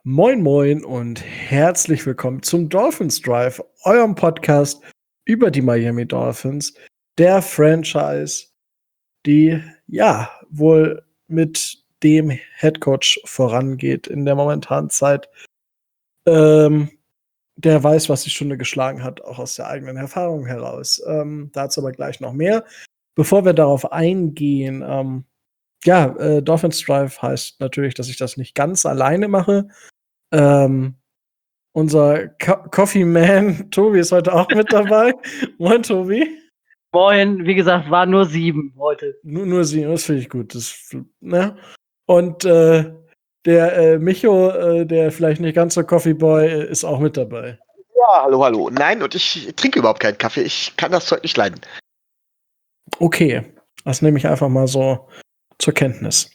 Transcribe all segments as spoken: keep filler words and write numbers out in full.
Moin Moin und herzlich willkommen zum Dolphins Drive, eurem Podcast über die Miami Dolphins, der Franchise, die ja wohl mit dem Headcoach vorangeht in der momentanen Zeit. Ähm, der weiß, was die Stunde geschlagen hat, auch aus der eigenen Erfahrung heraus. Ähm, dazu aber gleich noch mehr. Bevor wir darauf eingehen, ähm, ja, äh, Dolphins Drive heißt natürlich, dass ich das nicht ganz alleine mache. Ähm, unser Co Coffee Man Tobi ist heute auch mit dabei. Moin, Tobi. Moin, wie gesagt, war nur sieben heute. Nur, nur sie, das finde ich gut. Das, ne? Und äh, der äh, Micho, äh, der vielleicht nicht ganz so Coffee Boy, äh, ist auch mit dabei. Ja, hallo, hallo. Nein, und ich trinke überhaupt keinen Kaffee. Ich kann das Zeug nicht leiden. Okay, das nehme ich einfach mal so zur Kenntnis.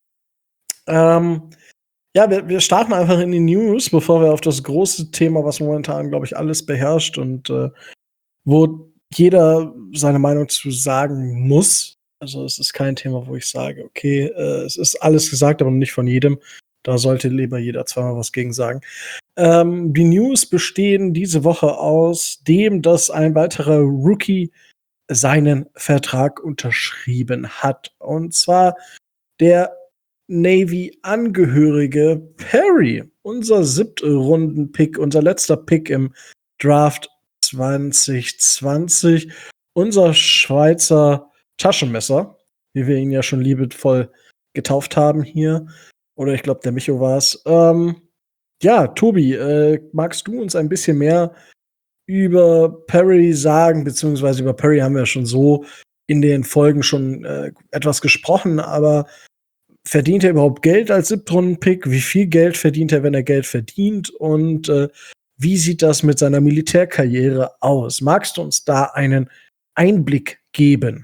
Ähm, ja, wir, wir starten einfach in die News, bevor wir auf das große Thema, was momentan, glaube ich, alles beherrscht und äh, wo jeder seine Meinung zu sagen muss. Also es ist kein Thema, wo ich sage, okay, äh, es ist alles gesagt, aber nicht von jedem. Da sollte lieber jeder zweimal was gegen sagen. Ähm, die News bestehen diese Woche aus dem, dass ein weiterer Rookie seinen Vertrag unterschrieben hat. Und zwar der Navy-Angehörige Perry, unser Siebtrunden-Pick, unser letzter Pick im Draft zwanzig zwanzig, unser Schweizer Taschenmesser, wie wir ihn ja schon liebevoll getauft haben hier. Oder ich glaube, der Micho war es. Ähm, ja, Tobi, äh, magst du uns ein bisschen mehr über Perry sagen, beziehungsweise über Perry haben wir schon so in den Folgen schon äh, etwas gesprochen, aber verdient er überhaupt Geld als Siebtrunden-Pick? Wie viel Geld verdient er, wenn er Geld verdient? Und äh, wie sieht das mit seiner Militärkarriere aus? Magst du uns da einen Einblick geben?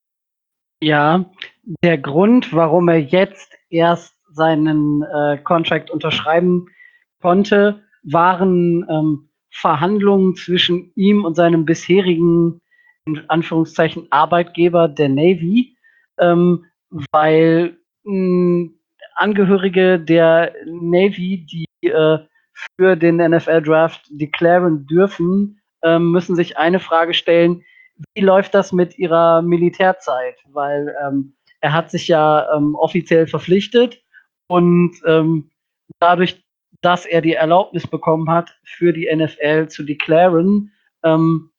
Ja, der Grund, warum er jetzt erst seinen äh, Contract unterschreiben konnte, waren ähm, Verhandlungen zwischen ihm und seinem bisherigen, in Anführungszeichen, Arbeitgeber der Navy, ähm, weil mh, Angehörige der Navy, die äh, für den N F L-Draft declaren dürfen, ähm, müssen sich eine Frage stellen: Wie läuft das mit ihrer Militärzeit? Weil ähm, er hat sich ja ähm, offiziell verpflichtet und ähm, dadurch, dass er die Erlaubnis bekommen hat, für die N F L zu declaren, ähm,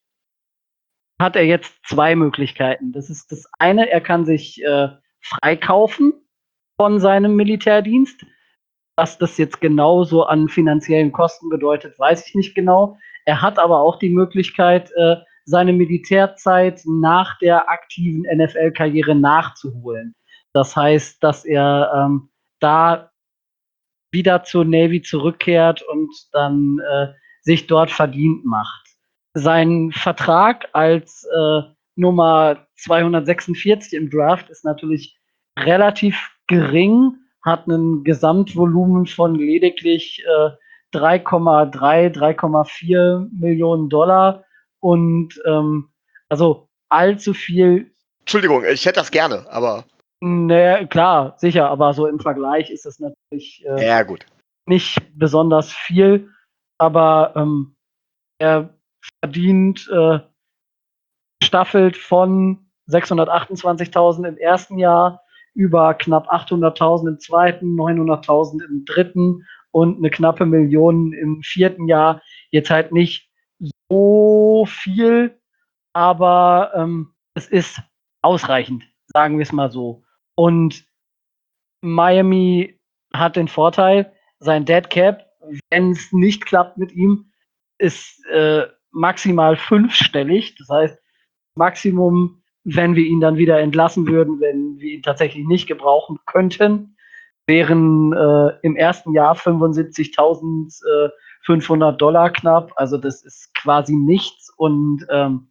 hat er jetzt zwei Möglichkeiten. Das ist das eine, er kann sich äh, freikaufen von seinem Militärdienst. Was das jetzt genauso an finanziellen Kosten bedeutet, weiß ich nicht genau. Er hat aber auch die Möglichkeit, äh, seine Militärzeit nach der aktiven N F L-Karriere nachzuholen. Das heißt, dass er ähm, da wieder zur Navy zurückkehrt und dann äh, sich dort verdient macht. Sein Vertrag als äh, Nummer zweihundertsechsundvierzig im Draft ist natürlich relativ gering, hat ein Gesamtvolumen von lediglich äh, drei Komma drei, drei Komma vier Millionen Dollar und ähm, also allzu viel. Entschuldigung, ich hätte das gerne, aber. Ne, klar, sicher, aber so im Vergleich ist es natürlich äh, Ja, gut. nicht besonders viel, aber ähm, er verdient äh, gestaffelt von sechshundertachtundzwanzigtausend im ersten Jahr über knapp achthunderttausend im zweiten, neunhunderttausend im dritten und eine knappe Million im vierten Jahr. Jetzt halt nicht so viel, aber ähm, es ist ausreichend, sagen wir es mal so. Und Miami hat den Vorteil, sein Dead Cap, wenn es nicht klappt mit ihm, ist äh, maximal fünfstellig. Das heißt, Maximum, wenn wir ihn dann wieder entlassen würden, wenn wir ihn tatsächlich nicht gebrauchen könnten, wären äh, im ersten Jahr fünfundsiebzigtausendfünfhundert Dollar knapp. Also das ist quasi nichts und ähm,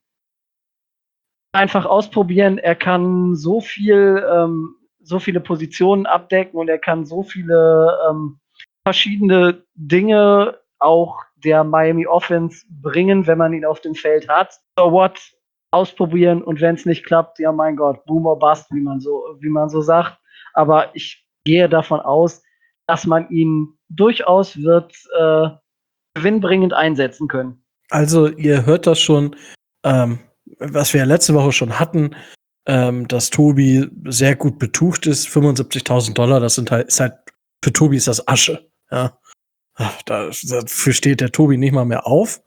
einfach ausprobieren. Er kann so viel, ähm, so viele Positionen abdecken und er kann so viele ähm, verschiedene Dinge auch der Miami Offense bringen, wenn man ihn auf dem Feld hat. So what? Ausprobieren und wenn es nicht klappt, ja mein Gott, boom or bust, wie man so, wie man so sagt. Aber ich gehe davon aus, dass man ihn durchaus wird äh, gewinnbringend einsetzen können. Also, ihr hört das schon, ähm, was wir ja letzte Woche schon hatten, ähm, dass Tobi sehr gut betucht ist. fünfundsiebzigtausend Dollar, das sind halt, ist halt, für Tobi ist das Asche. Ja. Ach, da, dafür steht der Tobi nicht mal mehr auf.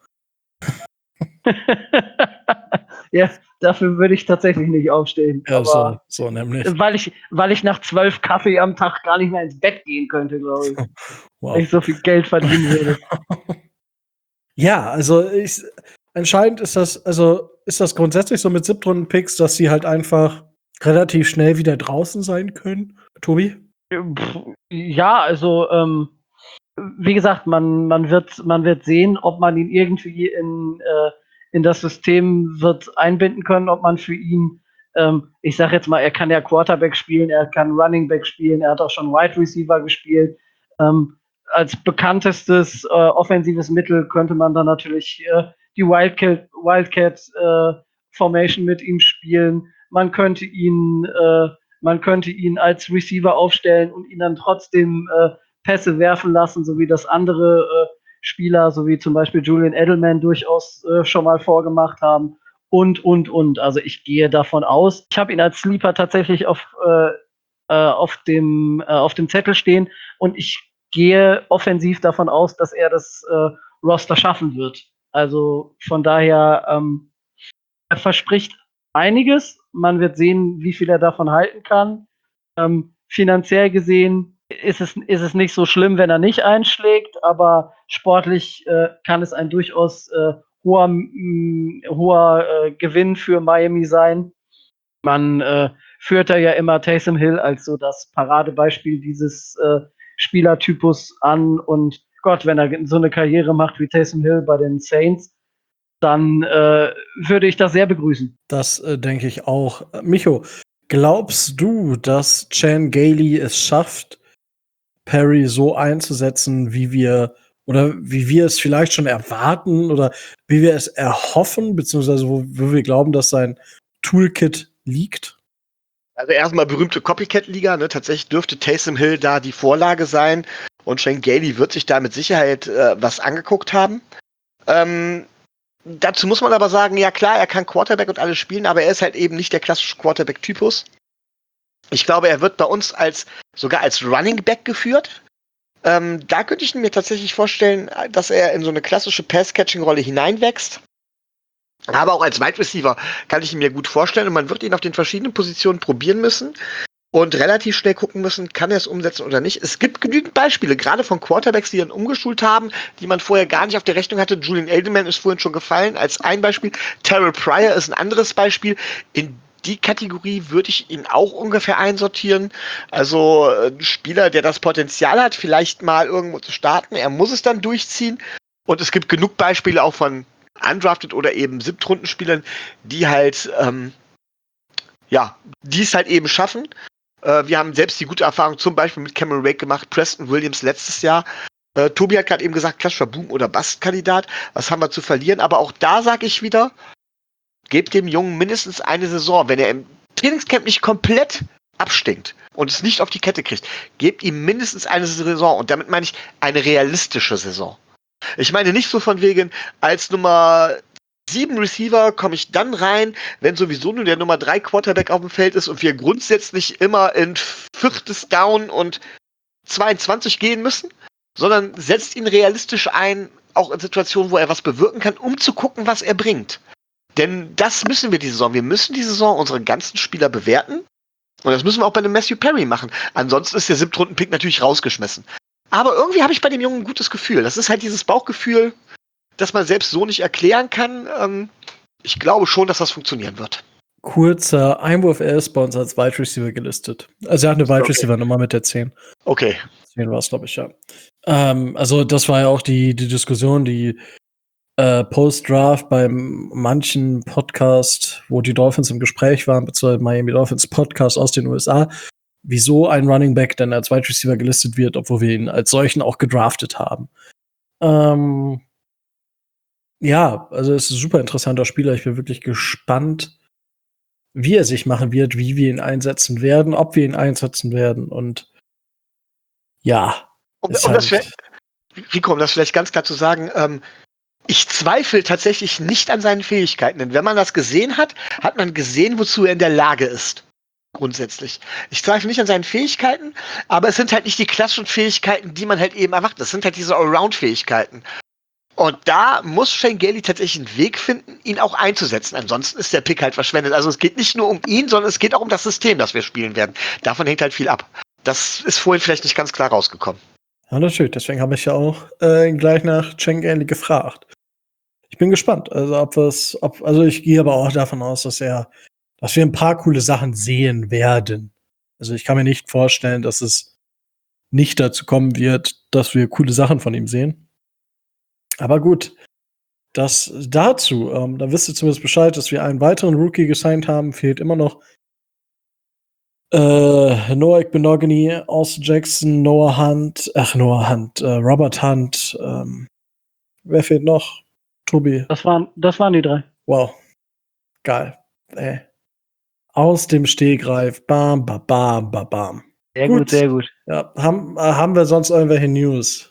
Ja, dafür würde ich tatsächlich nicht aufstehen. Ja, aber so, so nämlich. Weil ich, weil ich nach zwölf Kaffee am Tag gar nicht mehr ins Bett gehen könnte, glaube ich. Wow. Weil ich so viel Geld verdienen würde. Ja, also ich, anscheinend ist das, also ist das grundsätzlich so mit Siebtrunden-Picks, dass sie halt einfach relativ schnell wieder draußen sein können, Tobi? Ja, also ähm, wie gesagt, man, man, wird, man wird sehen, ob man ihn irgendwie in, äh, in das System wird einbinden können, ob man für ihn, ähm, ich sag jetzt mal, er kann ja Quarterback spielen, er kann Running Back spielen, er hat auch schon Wide Receiver gespielt. Ähm, als bekanntestes äh, offensives Mittel könnte man dann natürlich äh, die Wildcat, Wildcat äh, Formation mit ihm spielen. Man könnte ihn, äh, man könnte ihn als Receiver aufstellen und ihn dann trotzdem äh, Pässe werfen lassen, so wie das andere äh, Spieler, so wie zum Beispiel Julian Edelman durchaus äh, schon mal vorgemacht haben. Und, und, und. Also ich gehe davon aus. Ich habe ihn als Sleeper tatsächlich auf, äh, äh, auf, dem, äh, auf dem Zettel stehen und ich gehe offensiv davon aus, dass er das äh, Roster schaffen wird. Also von daher, ähm, er verspricht einiges. Man wird sehen, wie viel er davon halten kann. Ähm, finanziell gesehen ist es, ist es nicht so schlimm, wenn er nicht einschlägt, aber sportlich äh, kann es ein durchaus äh, hoher, mh, hoher äh, Gewinn für Miami sein. Man äh, führt da ja immer Taysom Hill als so das Paradebeispiel dieses äh, Spielertypus an. Und Gott, wenn er so eine Karriere macht wie Taysom Hill bei den Saints, dann äh, würde ich das sehr begrüßen. Das äh, denke ich auch. Äh, Micho, glaubst du, dass Chan Gailey es schafft, Perry so einzusetzen, wie wir oder wie wir es vielleicht schon erwarten oder wie wir es erhoffen, beziehungsweise wo, wo wir glauben, dass sein Toolkit liegt? Also erstmal berühmte Copycat-Liga, ne? Tatsächlich dürfte Taysom Hill da die Vorlage sein und Chan Gailey wird sich da mit Sicherheit äh, was angeguckt haben. Ähm, dazu muss man aber sagen, ja klar, er kann Quarterback und alles spielen, aber er ist halt eben nicht der klassische Quarterback-Typus. Ich glaube, er wird bei uns als sogar als Running Back geführt. Ähm, da könnte ich mir tatsächlich vorstellen, dass er in so eine klassische Pass-Catching-Rolle hineinwächst. Aber auch als Wide Receiver kann ich ihn mir gut vorstellen und man wird ihn auf den verschiedenen Positionen probieren müssen und relativ schnell gucken müssen, kann er es umsetzen oder nicht. Es gibt genügend Beispiele, gerade von Quarterbacks, die ihn umgeschult haben, die man vorher gar nicht auf der Rechnung hatte. Julian Edelman ist vorhin schon gefallen als ein Beispiel. Terrell Pryor ist ein anderes Beispiel. In die Kategorie würde ich ihn auch ungefähr einsortieren. Also ein Spieler, der das Potenzial hat, vielleicht mal irgendwo zu starten. Er muss es dann durchziehen. Und es gibt genug Beispiele auch von undrafted oder eben Siebtrundenspielern, die halt, ähm, ja, die es halt eben schaffen. Äh, wir haben selbst die gute Erfahrung zum Beispiel mit Cameron Wake gemacht, Preston Williams letztes Jahr. Äh, Tobi hat gerade eben gesagt, klassischer Boom- oder Bust-Kandidat. Was haben wir zu verlieren? Aber auch da sage ich wieder, gebt dem Jungen mindestens eine Saison. Wenn er im Trainingscamp nicht komplett abstinkt und es nicht auf die Kette kriegt, gebt ihm mindestens eine Saison. Und damit meine ich eine realistische Saison. Ich meine nicht so von wegen, als Nummer sieben Receiver komme ich dann rein, wenn sowieso nur der Nummer drei Quarterback auf dem Feld ist und wir grundsätzlich immer in viertes Down und zweiundzwanzig gehen müssen, sondern setzt ihn realistisch ein, auch in Situationen, wo er was bewirken kann, um zu gucken, was er bringt. Denn das müssen wir die Saison. Wir müssen die Saison unsere ganzen Spieler bewerten. Und das müssen wir auch bei dem Matthew Perry machen. Ansonsten ist der Siebtrunden-Pick natürlich rausgeschmissen. Aber irgendwie habe ich bei dem Jungen ein gutes Gefühl. Das ist halt dieses Bauchgefühl, das man selbst so nicht erklären kann. Ähm, ich glaube schon, dass das funktionieren wird. Kurzer Einwurf, er ist bei uns als Wide Receiver gelistet. Also er hat eine Wide Receiver Nummer mit der zehn. Okay. zehn war es, glaube ich, ja. Ähm, also das war ja auch die, die Diskussion, die äh, Post-Draft beim manchen Podcast, wo die Dolphins im Gespräch waren, beziehungsweise Miami Dolphins Podcast aus den U S A, wieso ein Running Back denn als Wide Receiver gelistet wird, obwohl wir ihn als solchen auch gedraftet haben. Ähm, ja, also es ist ein super interessanter Spieler. Ich bin wirklich gespannt, wie er sich machen wird, wie wir ihn einsetzen werden, ob wir ihn einsetzen werden und ja. Um, Ist um das halt, vielleicht, Rico, um das vielleicht ganz klar zu sagen, ähm, ich zweifle tatsächlich nicht an seinen Fähigkeiten, denn wenn man das gesehen hat, hat man gesehen, wozu er in der Lage ist. Grundsätzlich. Ich zweifle nicht an seinen Fähigkeiten, aber es sind halt nicht die klassischen Fähigkeiten, die man halt eben erwartet. Das sind halt diese Allround-Fähigkeiten. Und da muss Shane Gailey tatsächlich einen Weg finden, ihn auch einzusetzen. Ansonsten ist der Pick halt verschwendet. Also es geht nicht nur um ihn, sondern es geht auch um das System, das wir spielen werden. Davon hängt halt viel ab. Das ist vorhin vielleicht nicht ganz klar rausgekommen. ja, natürlich. Deswegen habe ich ja auch äh, gleich nach Shane Gailey gefragt. Ich bin gespannt. Also, ob es, ob, also ich gehe aber auch davon aus, dass er, dass wir ein paar coole Sachen sehen werden. Also ich kann mir nicht vorstellen, dass es nicht dazu kommen wird, dass wir coole Sachen von ihm sehen. Aber gut, das dazu. Ähm, da wisst ihr zumindest Bescheid, dass wir einen weiteren Rookie gesigned haben. Fehlt immer noch äh, Noah Benogany, Austin Jackson, Noah Hunt, ach Noah Hunt, äh, Robert Hunt. Ähm, wer fehlt noch? Tobi. Das waren, das waren die drei. Wow. Geil. Ey. Aus dem Stegreif. Bam, bam, bam, bam, bam. Sehr gut, sehr gut. Ja, haben, äh, haben wir sonst irgendwelche News?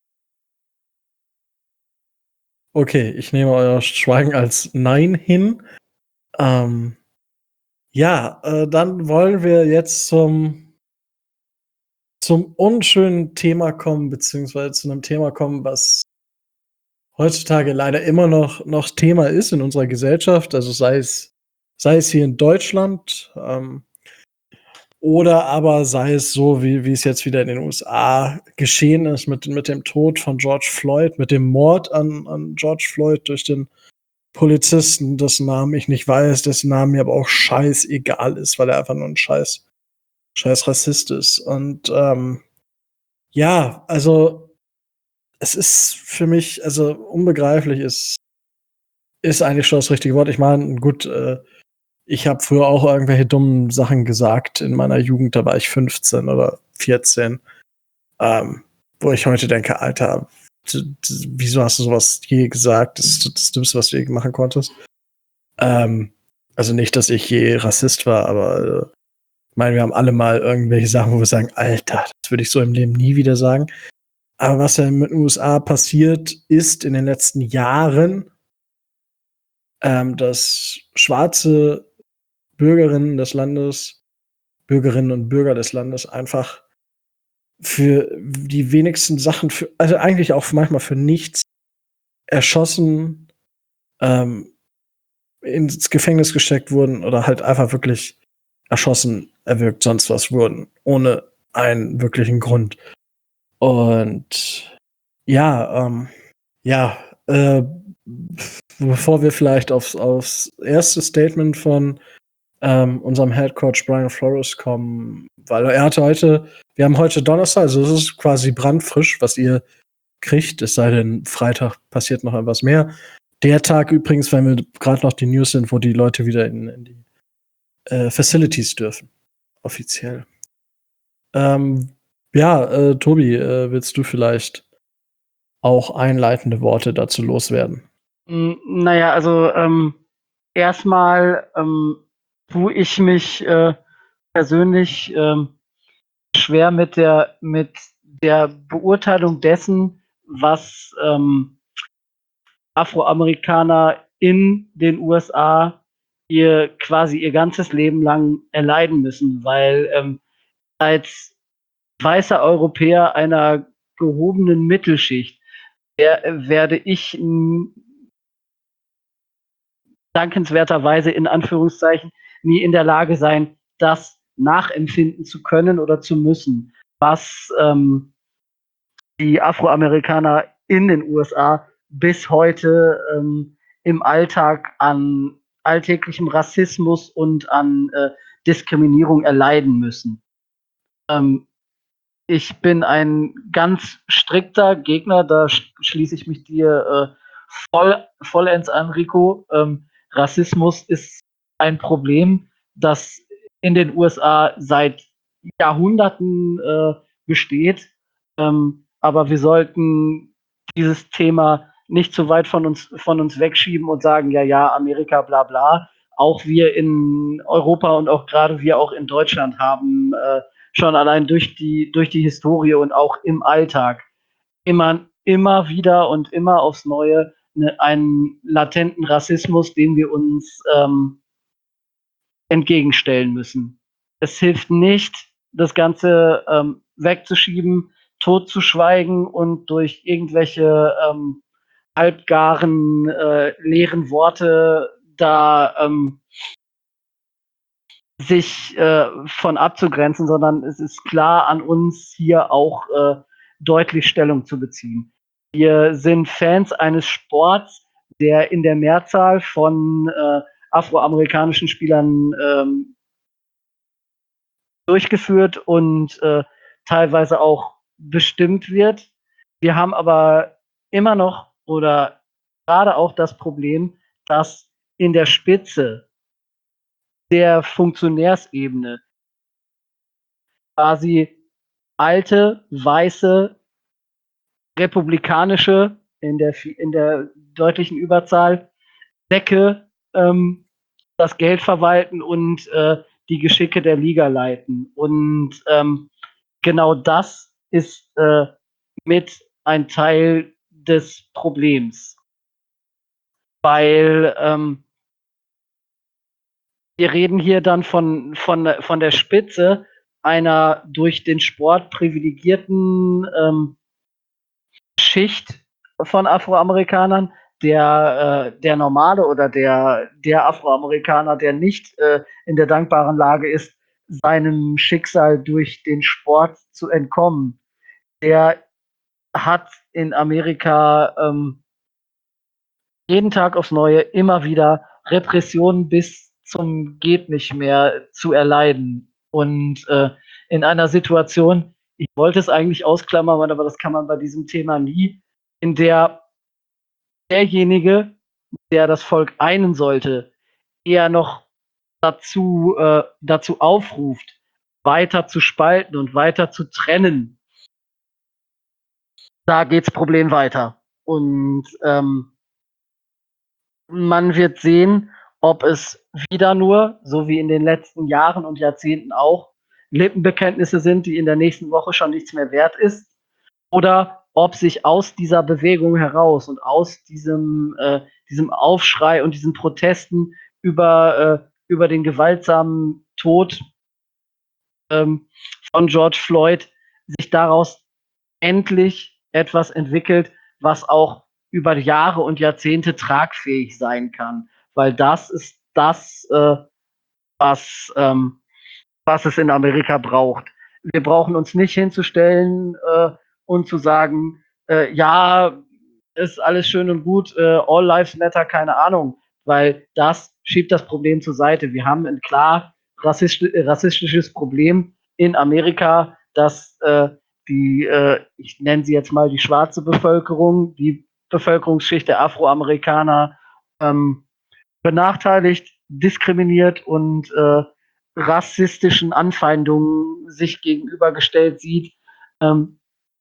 Okay, ich nehme euer Schweigen als Nein hin. Ähm, ja, äh, dann wollen wir jetzt zum, zum unschönen Thema kommen, beziehungsweise zu einem Thema kommen, was heutzutage leider immer noch, noch Thema ist in unserer Gesellschaft. Also sei es, sei es hier in Deutschland, ähm, oder aber sei es so, wie, wie es jetzt wieder in den U S A geschehen ist mit, mit dem Tod von George Floyd, mit dem Mord an, an George Floyd durch den Polizisten, dessen Namen ich nicht weiß, dessen Namen mir aber auch scheißegal ist, weil er einfach nur ein scheiß, scheiß Rassist ist. Und ähm, ja, also es ist für mich, also unbegreiflich ist, ist eigentlich schon das richtige Wort. Ich meine, gut, äh, ich habe früher auch irgendwelche dummen Sachen gesagt in meiner Jugend, da war ich fünfzehn oder vierzehn, ähm, wo ich heute denke, Alter, d- d- wieso hast du sowas je gesagt? Das ist das Dümmste, was du je machen konntest. Ähm, also nicht, dass ich je Rassist war, aber äh, ich meine, wir haben alle mal irgendwelche Sachen, wo wir sagen, Alter, das würde ich so im Leben nie wieder sagen. Aber was ja in den U S A passiert ist in den letzten Jahren, ähm, dass schwarze Bürgerinnen des Landes, Bürgerinnen und Bürger des Landes einfach für die wenigsten Sachen, für, also eigentlich auch manchmal für nichts erschossen, ähm, ins Gefängnis gesteckt wurden oder halt einfach wirklich erschossen, erwürgt, sonst was wurden, ohne einen wirklichen Grund. Und ja, ähm, ja, äh, bevor wir vielleicht aufs, aufs erste Statement von ähm, unserem Head Coach Brian Flores kommen, weil er hatte heute, wir haben heute Donnerstag, also es ist quasi brandfrisch, was ihr kriegt, es sei denn, Freitag passiert noch etwas mehr. Der Tag übrigens, wenn wir gerade noch die News sind, wo die Leute wieder in, in die äh, Facilities dürfen, offiziell. Ähm, ja, äh, Tobi, äh, willst du vielleicht auch einleitende Worte dazu loswerden? Mm, Naja, also ähm, erstmal ähm, tue ich mich äh, persönlich ähm, schwer mit der mit der Beurteilung dessen, was ähm, Afroamerikaner in den U S A ihr quasi ihr ganzes Leben lang erleiden müssen, weil ähm, als weißer Europäer einer gehobenen Mittelschicht der, werde ich m, dankenswerterweise in Anführungszeichen nie in der Lage sein, das nachempfinden zu können oder zu müssen, was ähm, die Afroamerikaner in den U S A bis heute ähm, im Alltag an alltäglichem Rassismus und an äh, Diskriminierung erleiden müssen. Ähm, ich bin ein ganz strikter Gegner, da sch schließe ich mich dir äh, voll, vollends an, Rico. Ähm, Rassismus ist ein Problem, das in den U S A seit Jahrhunderten äh, besteht. Ähm, aber wir sollten dieses Thema nicht zu weit von uns, von uns wegschieben und sagen, ja, ja, Amerika, bla bla. Auch wir in Europa und auch gerade wir auch in Deutschland haben äh, schon allein durch die, durch die Historie und auch im Alltag immer, immer wieder und immer aufs Neue ne, einen latenten Rassismus, den wir uns ähm, entgegenstellen müssen. Es hilft nicht, das Ganze ähm, wegzuschieben, totzuschweigen und durch irgendwelche ähm, halbgaren, äh, leeren Worte da ähm, sich äh, von abzugrenzen, sondern es ist klar an uns, hier auch äh, deutlich Stellung zu beziehen. Wir sind Fans eines Sports, der in der Mehrzahl von äh, afroamerikanischen Spielern ähm, durchgeführt und äh, teilweise auch bestimmt wird. Wir haben aber immer noch oder gerade auch das Problem, dass in der Spitze der Funktionärsebene quasi alte, weiße, republikanische, in der, in der deutlichen Überzahl, Säcke ähm, das Geld verwalten und äh, die Geschicke der Liga leiten. Und ähm, genau das ist äh, mit ein Teil des Problems. Weil ähm, wir reden hier dann von, von, von der Spitze einer durch den Sport privilegierten ähm, Schicht von Afroamerikanern. Der, äh, der Normale oder der, der Afroamerikaner, der nicht äh, in der dankbaren Lage ist, seinem Schicksal durch den Sport zu entkommen, der hat in Amerika ähm, jeden Tag aufs Neue immer wieder Repressionen bis zum geht nicht mehr zu erleiden. Und äh, in einer Situation, ich wollte es eigentlich ausklammern, aber das kann man bei diesem Thema nie, in der derjenige, der das Volk einen sollte, eher noch dazu, äh, dazu aufruft, weiter zu spalten und weiter zu trennen, da geht's Problem weiter. Und ähm, man wird sehen, ob es wieder nur, so wie in den letzten Jahren und Jahrzehnten auch, Lippenbekenntnisse sind, die in der nächsten Woche schon nichts mehr wert ist, oder ob sich aus dieser Bewegung heraus und aus diesem, äh, diesem Aufschrei und diesen Protesten über, äh, über den gewaltsamen Tod ähm, von George Floyd sich daraus endlich etwas entwickelt, was auch über Jahre und Jahrzehnte tragfähig sein kann. Weil das ist das, äh, was, ähm, was es in Amerika braucht. Wir brauchen uns nicht hinzustellen äh, und zu sagen, äh, ja, ist alles schön und gut, äh, all lives matter, keine Ahnung, weil das schiebt das Problem zur Seite. Wir haben ein klar rassist rassistisches Problem in Amerika, dass äh, die, äh, ich nenne sie jetzt mal die schwarze Bevölkerung, die Bevölkerungsschicht der Afroamerikaner ähm, benachteiligt, diskriminiert und äh, rassistischen Anfeindungen sich gegenübergestellt sieht, ähm,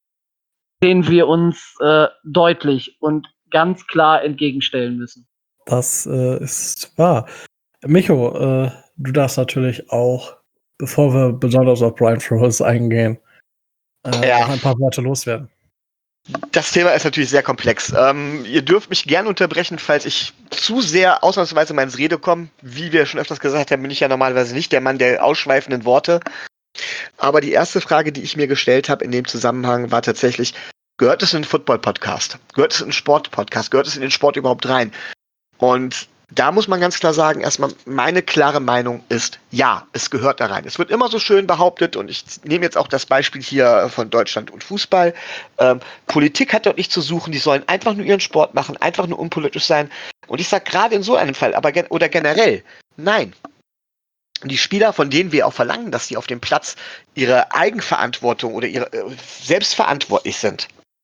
denen wir uns äh, deutlich und ganz klar entgegenstellen müssen. Das äh, ist wahr. Micho, äh, du darfst natürlich auch, bevor wir besonders auf Brian Flores eingehen, äh, Ja. noch ein paar Worte loswerden. Das Thema ist natürlich sehr komplex. Ähm, ihr dürft mich gerne unterbrechen, falls ich zu sehr ausnahmsweise mal ins Rede komme. Wie wir schon öfters gesagt haben, bin ich ja normalerweise nicht der Mann der ausschweifenden Worte. Aber die erste Frage, die ich mir gestellt habe in dem Zusammenhang, war tatsächlich, gehört es in den Football-Podcast? Gehört es in den Sport-Podcast? Gehört es in den Sport überhaupt rein? Und da muss man ganz klar sagen, erstmal meine klare Meinung ist, ja, es gehört da rein. Es wird immer so schön behauptet und ich nehme jetzt auch das Beispiel hier von Deutschland und Fußball. Ähm, Politik hat dort nicht zu suchen, die sollen einfach nur ihren Sport machen, einfach nur unpolitisch sein. Und ich sage gerade in so einem Fall, aber gen- oder generell, nein. Die Spieler, von denen wir auch verlangen, dass sie auf dem Platz ihre Eigenverantwortung oder ihre äh, selbstverantwortlich sind,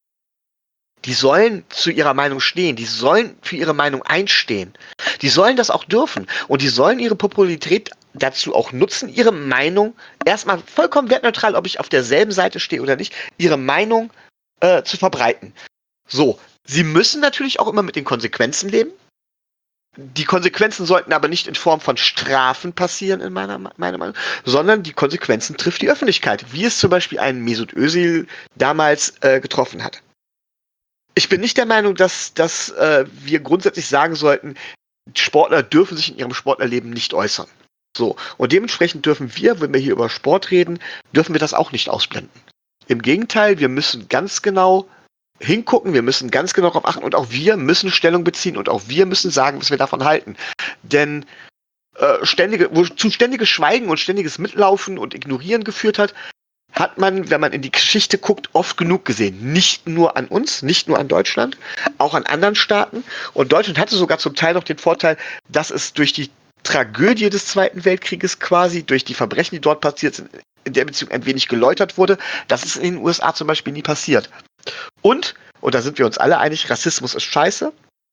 die sollen zu ihrer Meinung stehen, die sollen für ihre Meinung einstehen. Die sollen das auch dürfen und die sollen ihre Popularität dazu auch nutzen, ihre Meinung, erstmal vollkommen wertneutral, ob ich auf derselben Seite stehe oder nicht, ihre Meinung äh, zu verbreiten. So, sie müssen natürlich auch immer mit den Konsequenzen leben. Die Konsequenzen sollten aber nicht in Form von Strafen passieren, in meiner, meiner Meinung, sondern die Konsequenzen trifft die Öffentlichkeit, wie es zum Beispiel einen Mesut Özil damals äh, getroffen hat. Ich bin nicht der Meinung, dass, dass äh, wir grundsätzlich sagen sollten, Sportler dürfen sich in ihrem Sportlerleben nicht äußern. So, und dementsprechend dürfen wir, wenn wir hier über Sport reden, dürfen wir das auch nicht ausblenden. Im Gegenteil, wir müssen ganz genau hingucken, wir müssen ganz genau darauf achten und auch wir müssen Stellung beziehen und auch wir müssen sagen, was wir davon halten. Denn äh, ständige, wozu ständiges Schweigen und ständiges Mitlaufen und Ignorieren geführt hat, hat man, wenn man in die Geschichte guckt, oft genug gesehen. Nicht nur an uns, nicht nur an Deutschland, auch an anderen Staaten. Und Deutschland hatte sogar zum Teil noch den Vorteil, dass es durch die Tragödie des Zweiten Weltkrieges quasi, durch die Verbrechen, die dort passiert sind, in der Beziehung ein wenig geläutert wurde. Das ist in den U S A zum Beispiel nie passiert. Und, und da sind wir uns alle einig, Rassismus ist scheiße.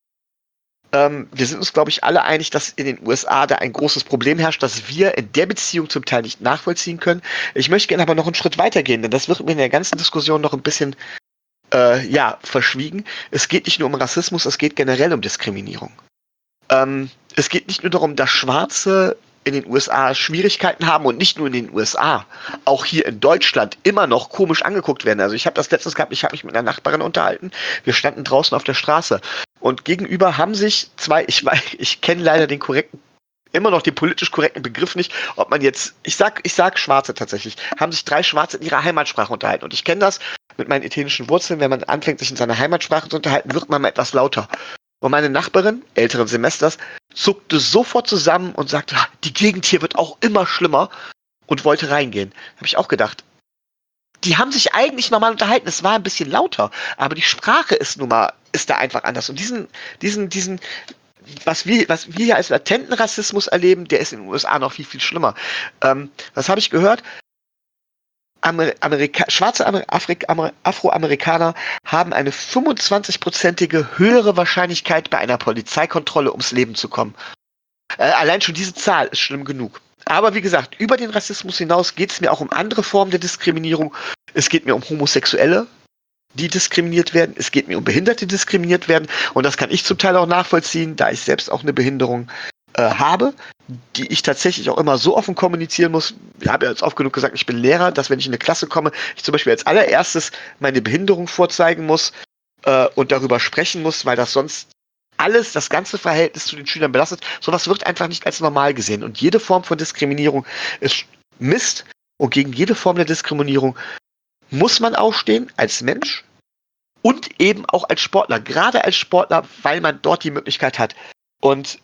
Ähm, wir sind uns, glaube ich, alle einig, dass in den U S A da ein großes Problem herrscht, das wir in der Beziehung zum Teil nicht nachvollziehen können. Ich möchte gerne aber noch einen Schritt weitergehen, denn das wird mir in der ganzen Diskussion noch ein bisschen äh, ja, verschwiegen. Es geht nicht nur um Rassismus, es geht generell um Diskriminierung. Ähm, es geht nicht nur darum, dass Schwarze in den U S A Schwierigkeiten haben und nicht nur in den U S A, auch hier in Deutschland immer noch komisch angeguckt werden. Also ich habe das letztens gehabt, ich habe mich mit einer Nachbarin unterhalten, wir standen draußen auf der Straße und gegenüber haben sich zwei, ich weiß, ich kenne leider den korrekten, immer noch den politisch korrekten Begriff nicht, ob man jetzt, ich sag, ich sag Schwarze tatsächlich, haben sich drei Schwarze in ihrer Heimatsprache unterhalten und ich kenne das mit meinen italienischen Wurzeln, wenn man anfängt, sich in seiner Heimatsprache zu unterhalten, wird man mal etwas lauter. Und meine Nachbarin, älteren Semesters, zuckte sofort zusammen und sagte, die Gegend hier wird auch immer schlimmer und wollte reingehen. Da habe ich auch gedacht, die haben sich eigentlich normal unterhalten, es war ein bisschen lauter, aber die Sprache ist nun mal, ist da einfach anders. Und diesen, diesen, diesen, was wir, was wir hier als latenten Rassismus erleben, der ist in den U S A noch viel, viel schlimmer. Ähm, was habe ich gehört? Amer- Amerika- schwarze Amer- Afrik- Amer- Afroamerikaner haben eine fünfundzwanzig-prozentige höhere Wahrscheinlichkeit, bei einer Polizeikontrolle ums Leben zu kommen. Äh, allein schon diese Zahl ist schlimm genug. Aber wie gesagt, über den Rassismus hinaus geht es mir auch um andere Formen der Diskriminierung. Es geht mir um Homosexuelle, die diskriminiert werden. Es geht mir um Behinderte, die diskriminiert werden. Und das kann ich zum Teil auch nachvollziehen, da ich selbst auch eine Behinderung äh, habe, die ich tatsächlich auch immer so offen kommunizieren muss. Ich habe ja jetzt oft genug gesagt, ich bin Lehrer, dass wenn ich in eine Klasse komme, ich zum Beispiel als allererstes meine Behinderung vorzeigen muss äh, und darüber sprechen muss, weil das sonst alles, das ganze Verhältnis zu den Schülern belastet. Sowas wird einfach nicht als normal gesehen. Und jede Form von Diskriminierung ist Mist. Und gegen jede Form der Diskriminierung muss man aufstehen als Mensch und eben auch als Sportler. Gerade als Sportler, weil man dort die Möglichkeit hat. Und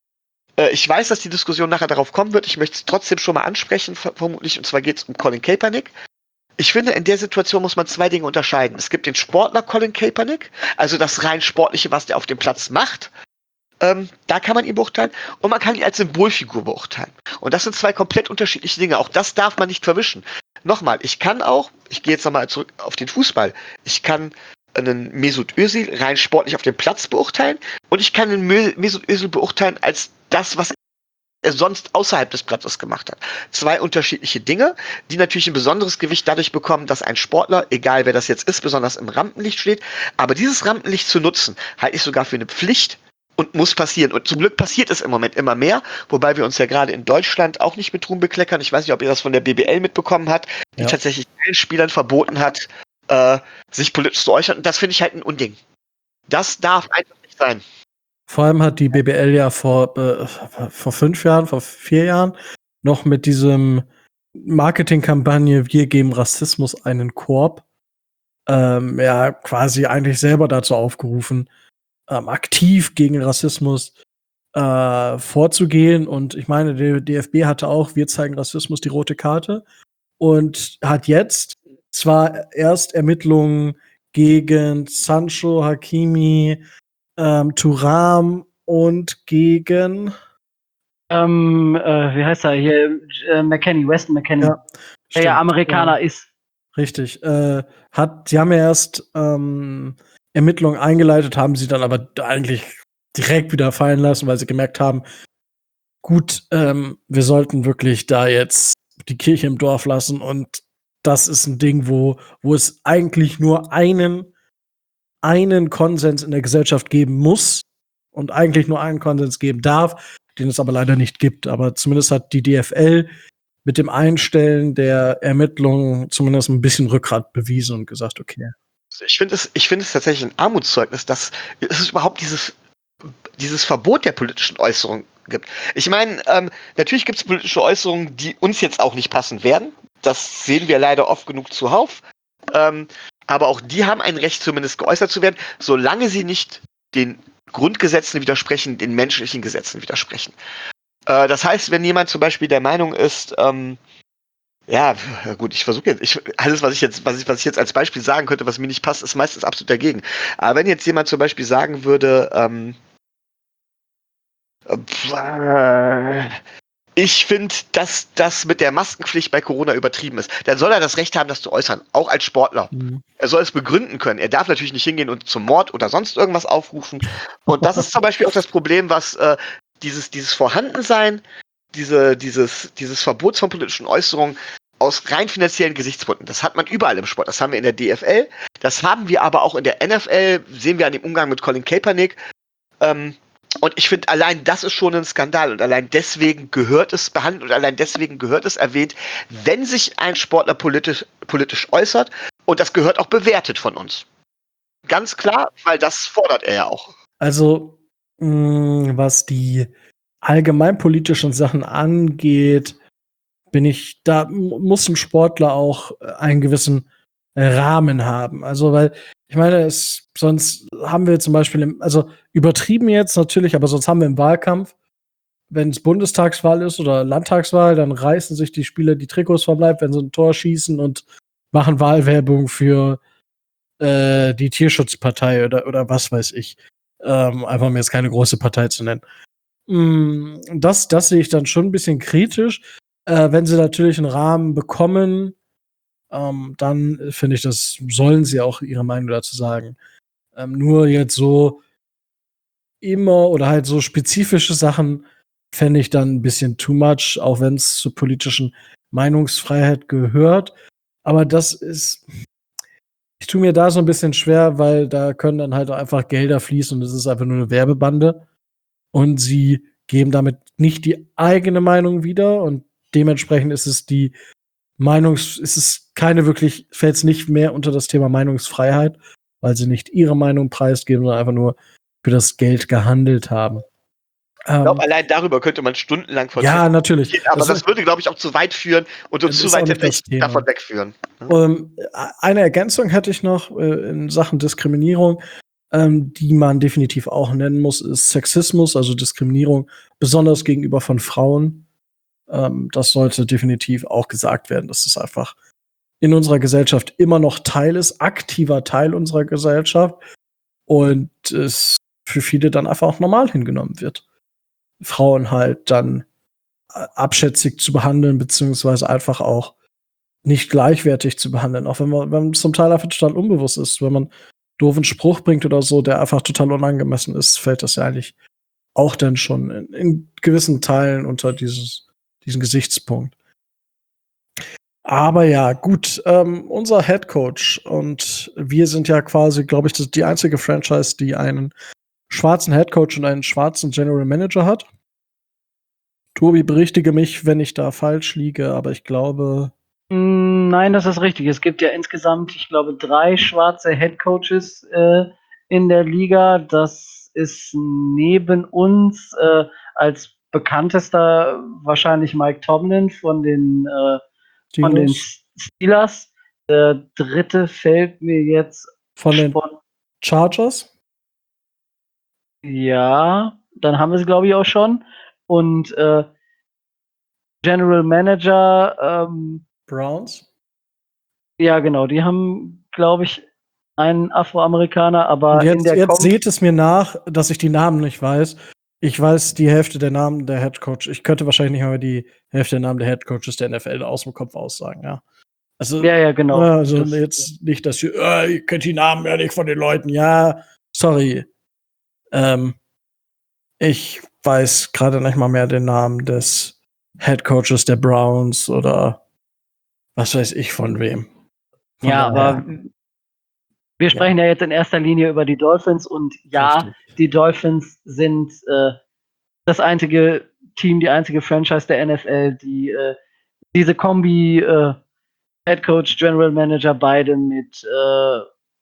äh, ich weiß, dass die Diskussion nachher darauf kommen wird. Ich möchte es trotzdem schon mal ansprechen, vermutlich. Und zwar geht es um Colin Kaepernick. Ich finde, in der Situation muss man zwei Dinge unterscheiden. Es gibt den Sportler Colin Kaepernick, also das rein Sportliche, was der auf dem Platz macht. Ähm, da kann man ihn beurteilen. Und man kann ihn als Symbolfigur beurteilen. Und das sind zwei komplett unterschiedliche Dinge. Auch das darf man nicht verwischen. Nochmal, ich kann auch, ich gehe jetzt nochmal zurück auf den Fußball, ich kann einen Mesut Özil rein sportlich auf dem Platz beurteilen und ich kann einen Mesut Özil beurteilen als das, was er sonst außerhalb des Platzes gemacht hat. Zwei unterschiedliche Dinge, die natürlich ein besonderes Gewicht dadurch bekommen, dass ein Sportler, egal wer das jetzt ist, besonders im Rampenlicht steht, aber dieses Rampenlicht zu nutzen, halte ich sogar für eine Pflicht und muss passieren. Und zum Glück passiert es im Moment immer mehr, wobei wir uns ja gerade in Deutschland auch nicht mit Ruhm bekleckern. Ich weiß nicht, ob ihr das von der B B L mitbekommen habt, die ja. tatsächlich allen Spielern verboten hat, äh, sich politisch zu äußern. Und das finde ich halt ein Unding. Das darf einfach nicht sein. Vor allem hat die B B L ja vor, äh, vor fünf Jahren, vor vier Jahren noch mit diesem Marketingkampagne Wir geben Rassismus einen Korb ähm, ja quasi eigentlich selber dazu aufgerufen, ähm, aktiv gegen Rassismus äh, vorzugehen. Und ich meine, der D F B hatte auch Wir zeigen Rassismus die rote Karte und hat jetzt zwar erst Ermittlungen gegen Sancho, Hakimi, ähm, Thuram und gegen Ähm, äh, wie heißt er hier? Äh, McKennie, Weston McKennie. Ja, der ja Amerikaner ja. ist. Richtig. Äh, hat, sie haben ja erst ähm, Ermittlungen eingeleitet, haben sie dann aber eigentlich direkt wieder fallen lassen, weil sie gemerkt haben, gut, ähm, wir sollten wirklich da jetzt die Kirche im Dorf lassen und das ist ein Ding, wo, wo es eigentlich nur einen, einen Konsens in der Gesellschaft geben muss. und eigentlich nur einen Konsens geben darf, den es aber leider nicht gibt. Aber zumindest hat die D F L mit dem Einstellen der Ermittlungen zumindest ein bisschen Rückgrat bewiesen und gesagt, okay. Ich finde es, ich finde es tatsächlich ein Armutszeugnis, dass es überhaupt dieses, dieses Verbot der politischen Äußerung gibt. Ich meine, ähm, natürlich gibt es politische Äußerungen, die uns jetzt auch nicht passen werden. Das sehen wir leider oft genug zuhauf. Ähm, aber auch die haben ein Recht, zumindest geäußert zu werden, solange sie nicht den Grundgesetzen widersprechen, den menschlichen Gesetzen widersprechen. Äh, das heißt, wenn jemand zum Beispiel der Meinung ist, ähm, ja, gut, ich versuche jetzt, ich, alles, was ich jetzt, was ich, was ich jetzt als Beispiel sagen könnte, was mir nicht passt, ist meistens absolut dagegen. Aber wenn jetzt jemand zum Beispiel sagen würde, ähm, äh, ich finde, dass das mit der Maskenpflicht bei Corona übertrieben ist, dann soll er das Recht haben, das zu äußern, auch als Sportler. Mhm. Er soll es begründen können. Er darf natürlich nicht hingehen und zum Mord oder sonst irgendwas aufrufen. Und das ist zum Beispiel auch das Problem, was äh, dieses, dieses Vorhandensein, diese, dieses, dieses Verbots von politischen Äußerungen aus rein finanziellen Gesichtspunkten. Das hat man überall im Sport. Das haben wir in der D F L, das haben wir aber auch in der N F L, sehen wir an dem Umgang mit Colin Kaepernick. Ähm, Und ich finde, allein das ist schon ein Skandal und allein deswegen gehört es behandelt und allein deswegen gehört es erwähnt, wenn sich ein Sportler politisch, politisch äußert, und das gehört auch bewertet von uns. Ganz klar, weil das fordert er ja auch. Also, mh, was die allgemeinpolitischen Sachen angeht, bin ich, da muss ein Sportler auch einen gewissen Rahmen haben. Also, weil, ich meine, es, sonst haben wir zum Beispiel, im, also übertrieben jetzt natürlich, aber sonst haben wir im Wahlkampf, wenn es Bundestagswahl ist oder Landtagswahl, dann reißen sich die Spieler die Trikots vom Leib, wenn sie ein Tor schießen und machen Wahlwerbung für äh, die Tierschutzpartei oder, oder was weiß ich. Ähm, einfach um jetzt keine große Partei zu nennen. Mm, das, das sehe ich dann schon ein bisschen kritisch. Äh, wenn sie natürlich einen Rahmen bekommen, ähm, dann finde ich, das sollen sie auch ihre Meinung dazu sagen. Ähm, nur jetzt so immer oder halt so spezifische Sachen fände ich dann ein bisschen too much, auch wenn es zur politischen Meinungsfreiheit gehört. Aber das ist, ich tue mir da so ein bisschen schwer, weil da können dann halt einfach Gelder fließen und es ist einfach nur eine Werbebande. Und sie geben damit nicht die eigene Meinung wieder und dementsprechend ist es die Meinungs, ist es keine wirklich, fällt es nicht mehr unter das Thema Meinungsfreiheit, weil sie nicht ihre Meinung preisgeben, sondern einfach nur für das Geld gehandelt haben. Ich glaube, ähm, allein darüber könnte man stundenlang von Ja, natürlich. Gehen, aber das, das würde, glaube ich, auch zu weit führen und uns zu weit davon wegführen. Um, eine Ergänzung hätte ich noch äh, in Sachen Diskriminierung, ähm, die man definitiv auch nennen muss, ist Sexismus, also Diskriminierung, besonders gegenüber von Frauen. Ähm, das sollte definitiv auch gesagt werden, dass es einfach in unserer Gesellschaft immer noch Teil ist, aktiver Teil unserer Gesellschaft und es für viele dann einfach auch normal hingenommen wird. Frauen halt dann abschätzig zu behandeln, beziehungsweise einfach auch nicht gleichwertig zu behandeln, auch wenn man, wenn man zum Teil einfach total unbewusst ist, wenn man einen doofen Spruch bringt oder so, der einfach total unangemessen ist, fällt das ja eigentlich auch dann schon in, in gewissen Teilen unter dieses, diesen Gesichtspunkt. Aber ja, gut, ähm, unser Head Coach und wir sind ja quasi, glaube ich, das die einzige Franchise, die einen schwarzen Head Coach und einen schwarzen General Manager hat. Tobi, berichtige mich, wenn ich da falsch liege, aber ich glaube. Nein, das ist richtig. Es gibt ja insgesamt, ich glaube, drei schwarze Head Coaches äh, in der Liga. Das ist neben uns äh, als bekanntester wahrscheinlich Mike Tomlin von den, äh, von den Steelers. Der dritte fällt mir jetzt von den Chargers. Ja, dann haben wir es, glaube ich, auch schon. Und äh, General Manager ähm, Browns? Ja, genau. Die haben, glaube ich, einen Afroamerikaner, aber jetzt, in der Jetzt seht es mir nach, dass ich die Namen nicht weiß. Ich weiß die Hälfte der Namen der Head Coach. Ich könnte wahrscheinlich nicht mal die Hälfte der Namen der Head Coaches der N F L aus dem Kopf aussagen, ja. Also, ja, ja, genau. Also das, jetzt nicht, dass ihr, äh, ihr kennt die Namen ja nicht von den Leuten. Ja, sorry. Ähm, ich weiß gerade nicht mal mehr den Namen des Head Coaches der Browns oder was weiß ich von wem. Von ja, aber Wir sprechen ja. ja jetzt in erster Linie über die Dolphins und ja, Richtig. Die Dolphins sind äh, das einzige Team, die einzige Franchise der N F L, die äh, diese Kombi äh, Head Coach, General Manager beide mit äh,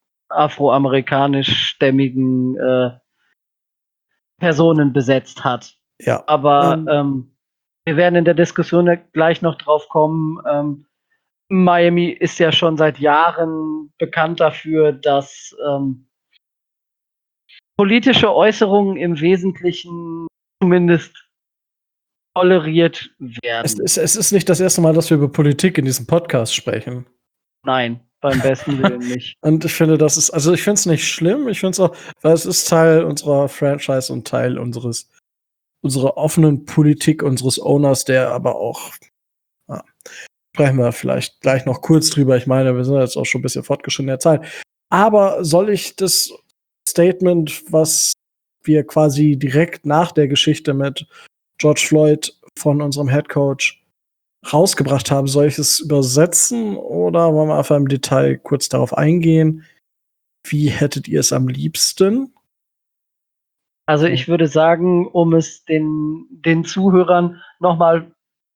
afroamerikanischstämmigen äh, Personen besetzt hat. Ja. Aber ähm, ähm, wir werden in der Diskussion gleich noch drauf kommen. Ähm, Miami ist ja schon seit Jahren bekannt dafür, dass ähm, politische Äußerungen im Wesentlichen zumindest toleriert werden. Es ist, es ist nicht das erste Mal, dass wir über Politik in diesem Podcast sprechen. Nein, beim besten Willen nicht. Und ich finde, das ist, also ich finde es nicht schlimm. Ich finde es auch, weil es ist Teil unserer Franchise und Teil unseres, unserer offenen Politik, unseres Owners, der aber auch, ja, sprechen wir vielleicht gleich noch kurz drüber. Ich meine, wir sind jetzt auch schon ein bisschen fortgeschritten in der Zeit. Aber soll ich das Statement, was wir quasi direkt nach der Geschichte mit George Floyd von unserem Head Coach rausgebracht haben, soll ich es übersetzen oder wollen wir einfach im Detail kurz darauf eingehen? Wie hättet ihr es am liebsten? Also ich würde sagen, um es den, den Zuhörern nochmal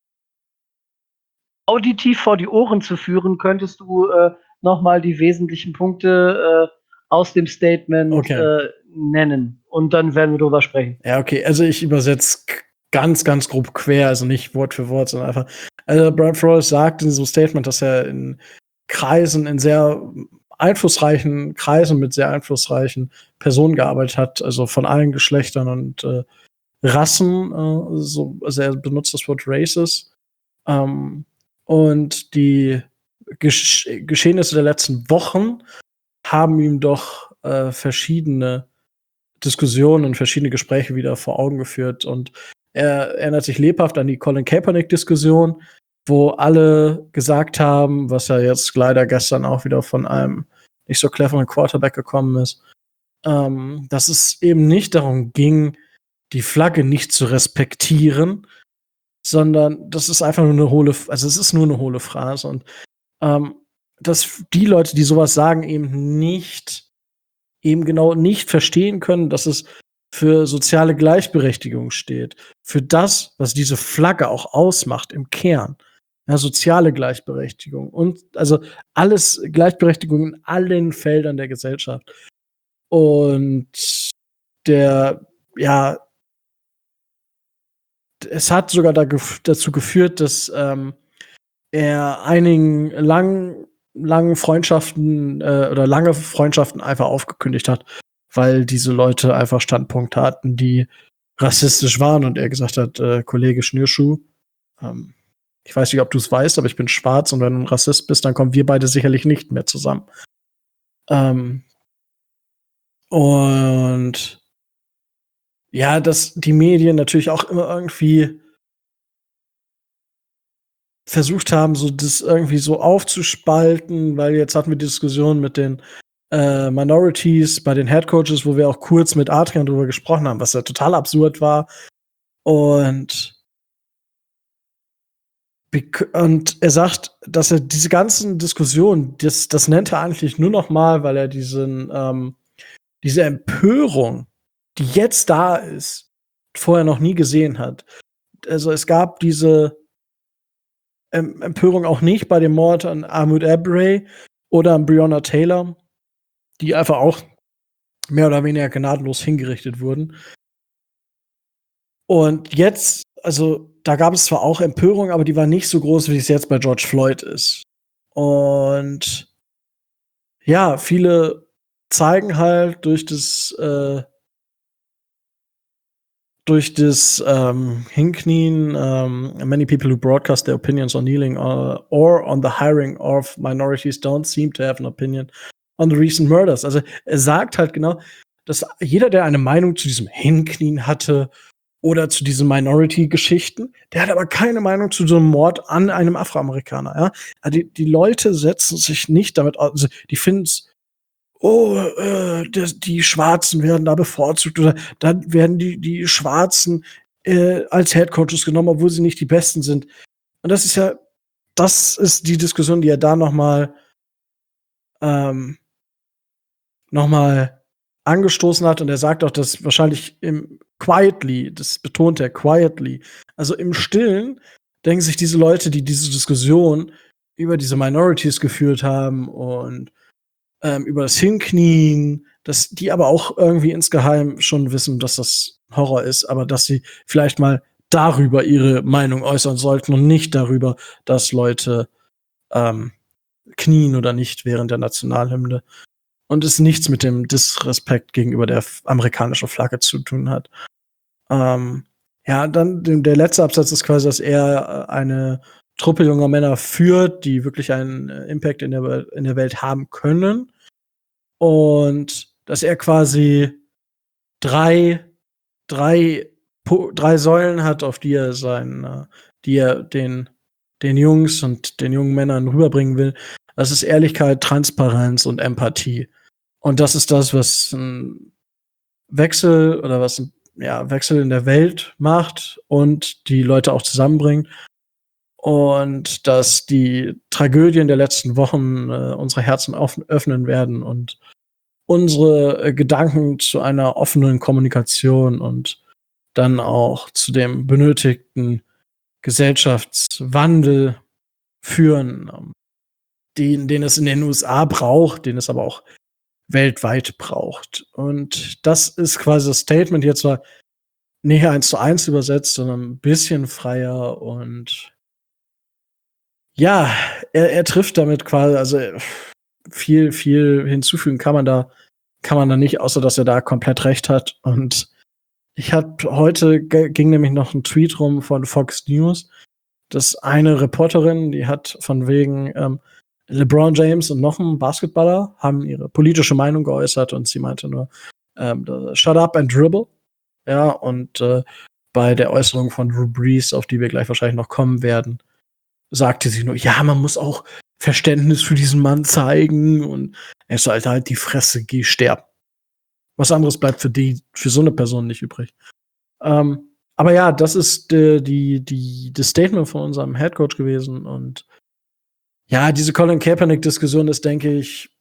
auditiv vor die Ohren zu führen, könntest du äh, nochmal die wesentlichen Punkte äh, aus dem Statement okay. äh, nennen. Und dann werden wir drüber sprechen. Ja, okay. Also ich übersetze ganz, ganz grob quer, also nicht Wort für Wort, sondern einfach. Also Brian Flores sagt in so einem Statement, dass er in Kreisen, in sehr einflussreichen Kreisen mit sehr einflussreichen Personen gearbeitet hat, also von allen Geschlechtern und äh, Rassen. Äh, so, also er benutzt das Wort Races. Ähm, und die Gesch- Geschehnisse der letzten Wochen haben ihm doch äh, verschiedene Diskussionen und verschiedene Gespräche wieder vor Augen geführt. Und er erinnert sich lebhaft an die Colin Kaepernick-Diskussion, wo alle gesagt haben, was ja jetzt leider gestern auch wieder von einem nicht so cleveren Quarterback gekommen ist, ähm, dass es eben nicht darum ging, die Flagge nicht zu respektieren, sondern das ist einfach nur eine hohle, also es ist nur eine hohle Phrase. Und ähm, dass die Leute, die sowas sagen, eben nicht, eben genau nicht verstehen können, dass es für soziale Gleichberechtigung steht. Für das, was diese Flagge auch ausmacht im Kern. Ja, soziale Gleichberechtigung. Und also alles, Gleichberechtigung in allen Feldern der Gesellschaft. Und der, ja, es hat sogar da gef- dazu geführt, dass ähm, er einigen langen, langen Freundschaften äh, oder lange Freundschaften einfach aufgekündigt hat, weil diese Leute einfach Standpunkte hatten, die rassistisch waren und er gesagt hat, äh, Kollege Schnürschuh, ähm, ich weiß nicht, ob du es weißt, aber ich bin schwarz und wenn du ein Rassist bist, dann kommen wir beide sicherlich nicht mehr zusammen. Ähm, und ja, dass die Medien natürlich auch immer irgendwie versucht haben, so das irgendwie so aufzuspalten, weil jetzt hatten wir die Diskussion mit den äh, Minorities bei den Head Coaches, wo wir auch kurz mit Adrian drüber gesprochen haben, was ja total absurd war. Und Und er sagt, dass er diese ganzen Diskussionen, das, das nennt er eigentlich nur noch mal, weil er diesen, ähm, diese Empörung, die jetzt da ist, vorher noch nie gesehen hat. Also es gab diese ähm, Empörung auch nicht bei dem Mord an Ahmaud Arbery oder an Breonna Taylor, die einfach auch mehr oder weniger gnadenlos hingerichtet wurden. Und jetzt, also da gab es zwar auch Empörung, aber die war nicht so groß, wie es jetzt bei George Floyd ist. Und ja, viele zeigen halt durch das äh, durch das ähm, Hinknien, um, many people who broadcast their opinions on kneeling uh, or on the hiring of minorities don't seem to have an opinion on the recent murders. Also er sagt halt genau, dass jeder, der eine Meinung zu diesem Hinknien hatte oder zu diesen Minority-Geschichten, der hat aber keine Meinung zu so einem Mord an einem Afroamerikaner. Ja? Also die, die Leute setzen sich nicht damit aus, also die finden es, oh, äh, die, die Schwarzen werden da bevorzugt oder dann werden die, die Schwarzen äh, als Headcoaches genommen, obwohl sie nicht die Besten sind. Und das ist ja, das ist die Diskussion, die er da noch mal ähm, nochmal angestoßen hat. Und er sagt auch, dass wahrscheinlich im quietly, das betont er, quietly, also im Stillen denken sich diese Leute, die diese Diskussion über diese Minorities geführt haben und ähm, über das Hinknien, dass die aber auch irgendwie insgeheim schon wissen, dass das Horror ist, aber dass sie vielleicht mal darüber ihre Meinung äußern sollten und nicht darüber, dass Leute ähm, knien oder nicht während der Nationalhymne. Und es nichts mit dem Disrespekt gegenüber der f- amerikanischen Flagge zu tun hat. Ähm, ja, dann den- der letzte Absatz ist quasi, dass er äh, eine Truppe junger Männer führt, die wirklich einen äh, Impact in der, Wel- in der Welt haben können. Und dass er quasi drei, drei, Po- drei Säulen hat, auf die er sein, äh, die er den, den Jungs und den jungen Männern rüberbringen will. Das ist Ehrlichkeit, Transparenz und Empathie. Und das ist das, was ein Wechsel oder was ein ja, Wechsel in der Welt macht und die Leute auch zusammenbringt. Und dass die Tragödien der letzten Wochen äh, unsere Herzen offen- öffnen werden und unsere äh, Gedanken zu einer offenen Kommunikation und dann auch zu dem benötigten Gesellschaftswandel führen, ähm, den, den es in den U S A braucht, den es aber auch weltweit braucht. Und das ist quasi das Statement jetzt zwar nicht eins zu eins übersetzt, sondern ein bisschen freier und ja, er, er trifft damit quasi, also äh, viel, viel hinzufügen kann man da, kann man da nicht, außer dass er da komplett recht hat. Und ich habe heute g- ging nämlich noch ein Tweet rum von Fox News, dass eine Reporterin, die hat von wegen ähm, LeBron James und noch ein Basketballer haben ihre politische Meinung geäußert und sie meinte nur, ähm, shut up and dribble. Ja, und äh, bei der Äußerung von Drew Brees, auf die wir gleich wahrscheinlich noch kommen werden, sagte sie nur, ja, man muss auch Verständnis für diesen Mann zeigen und er ist halt halt die Fresse, geh sterben. Was anderes bleibt für die, für so eine Person nicht übrig. Ähm, aber ja, das ist äh, die, die, das Statement von unserem Headcoach gewesen und ja, diese Colin Kaepernick-Diskussion ist, denke ich,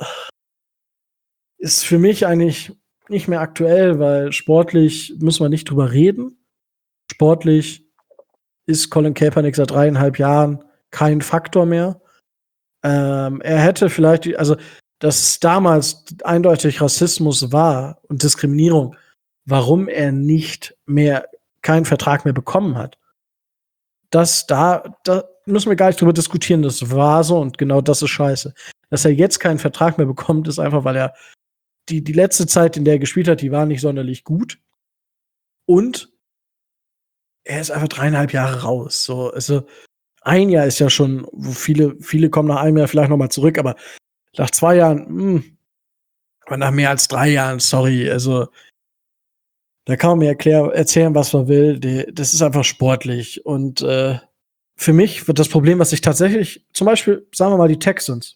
ist für mich eigentlich nicht mehr aktuell, weil sportlich müssen wir nicht drüber reden. Sportlich ist Colin Kaepernick seit dreieinhalb Jahren kein Faktor mehr. Ähm, er hätte vielleicht, die- also, dass es damals eindeutig Rassismus war und Diskriminierung, warum er nicht mehr keinen Vertrag mehr bekommen hat. Das da, da müssen wir gar nicht drüber diskutieren. Das war so und genau das ist scheiße. Dass er jetzt keinen Vertrag mehr bekommt, ist einfach, weil er die, die letzte Zeit, in der er gespielt hat, die war nicht sonderlich gut. Und er ist einfach dreieinhalb Jahre raus. So, also ein Jahr ist ja schon, wo viele, viele kommen nach einem Jahr vielleicht noch mal zurück, aber nach zwei Jahren, mh, aber nach mehr als drei Jahren, sorry, also da kann man mir erklär, erzählen, was man will. Die, das ist einfach sportlich. Und äh, für mich wird das Problem, was sich tatsächlich, zum Beispiel, sagen wir mal, die Texans.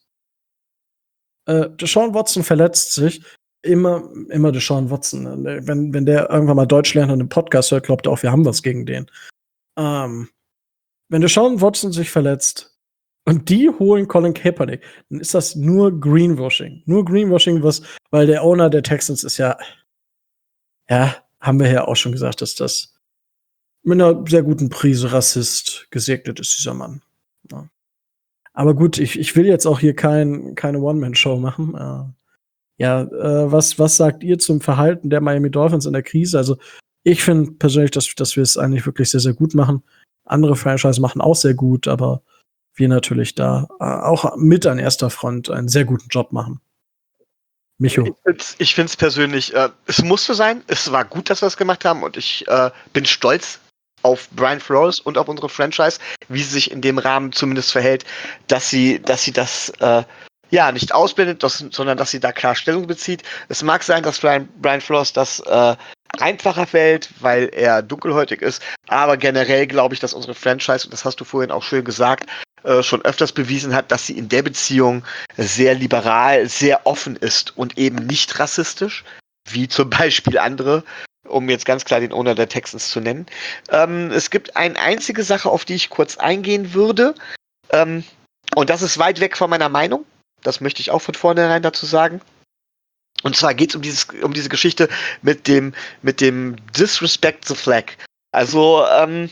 Äh, Deshaun Watson verletzt sich. Immer, immer Deshaun Watson. Ne? Wenn, wenn der irgendwann mal Deutsch lernt und einen Podcast hört, glaubt er auch, wir haben was gegen den. Ähm, wenn Deshaun Watson sich verletzt und die holen Colin Kaepernick, dann ist das nur Greenwashing. Nur Greenwashing, was, weil der Owner der Texans ist ja, ja, haben wir ja auch schon gesagt, dass das mit einer sehr guten Prise Rassist gesegnet ist, dieser Mann. Ja. Aber gut, ich, ich will jetzt auch hier kein, keine One-Man-Show machen. Äh, ja, äh, was, was sagt ihr zum Verhalten der Miami Dolphins in der Krise? Also, ich finde persönlich, dass, dass wir es eigentlich wirklich sehr, sehr gut machen. Andere Franchise machen auch sehr gut, aber wir natürlich da äh, auch mit an erster Front einen sehr guten Job machen. Micho. Ich finde es persönlich, äh, es musste sein. Es war gut, dass wir es gemacht haben und ich äh, bin stolz auf Brian Flores und auf unsere Franchise, wie sie sich in dem Rahmen zumindest verhält, dass sie, dass sie das äh, ja nicht ausblendet, das, sondern dass sie da klar Stellung bezieht. Es mag sein, dass Brian, Brian Flores das äh, einfacher fällt, weil er dunkelhäutig ist, aber generell glaube ich, dass unsere Franchise, und das hast du vorhin auch schön gesagt, äh, schon öfters bewiesen hat, dass sie in der Beziehung sehr liberal, sehr offen ist und eben nicht rassistisch, wie zum Beispiel andere, um jetzt ganz klar den Owner der Texans zu nennen. Ähm, es gibt eine einzige Sache, auf die ich kurz eingehen würde, ähm, und das ist weit weg von meiner Meinung. Das möchte ich auch von vornherein dazu sagen. Und zwar geht es um dieses, um diese Geschichte mit dem, mit dem Disrespect the Flag. Also, ähm,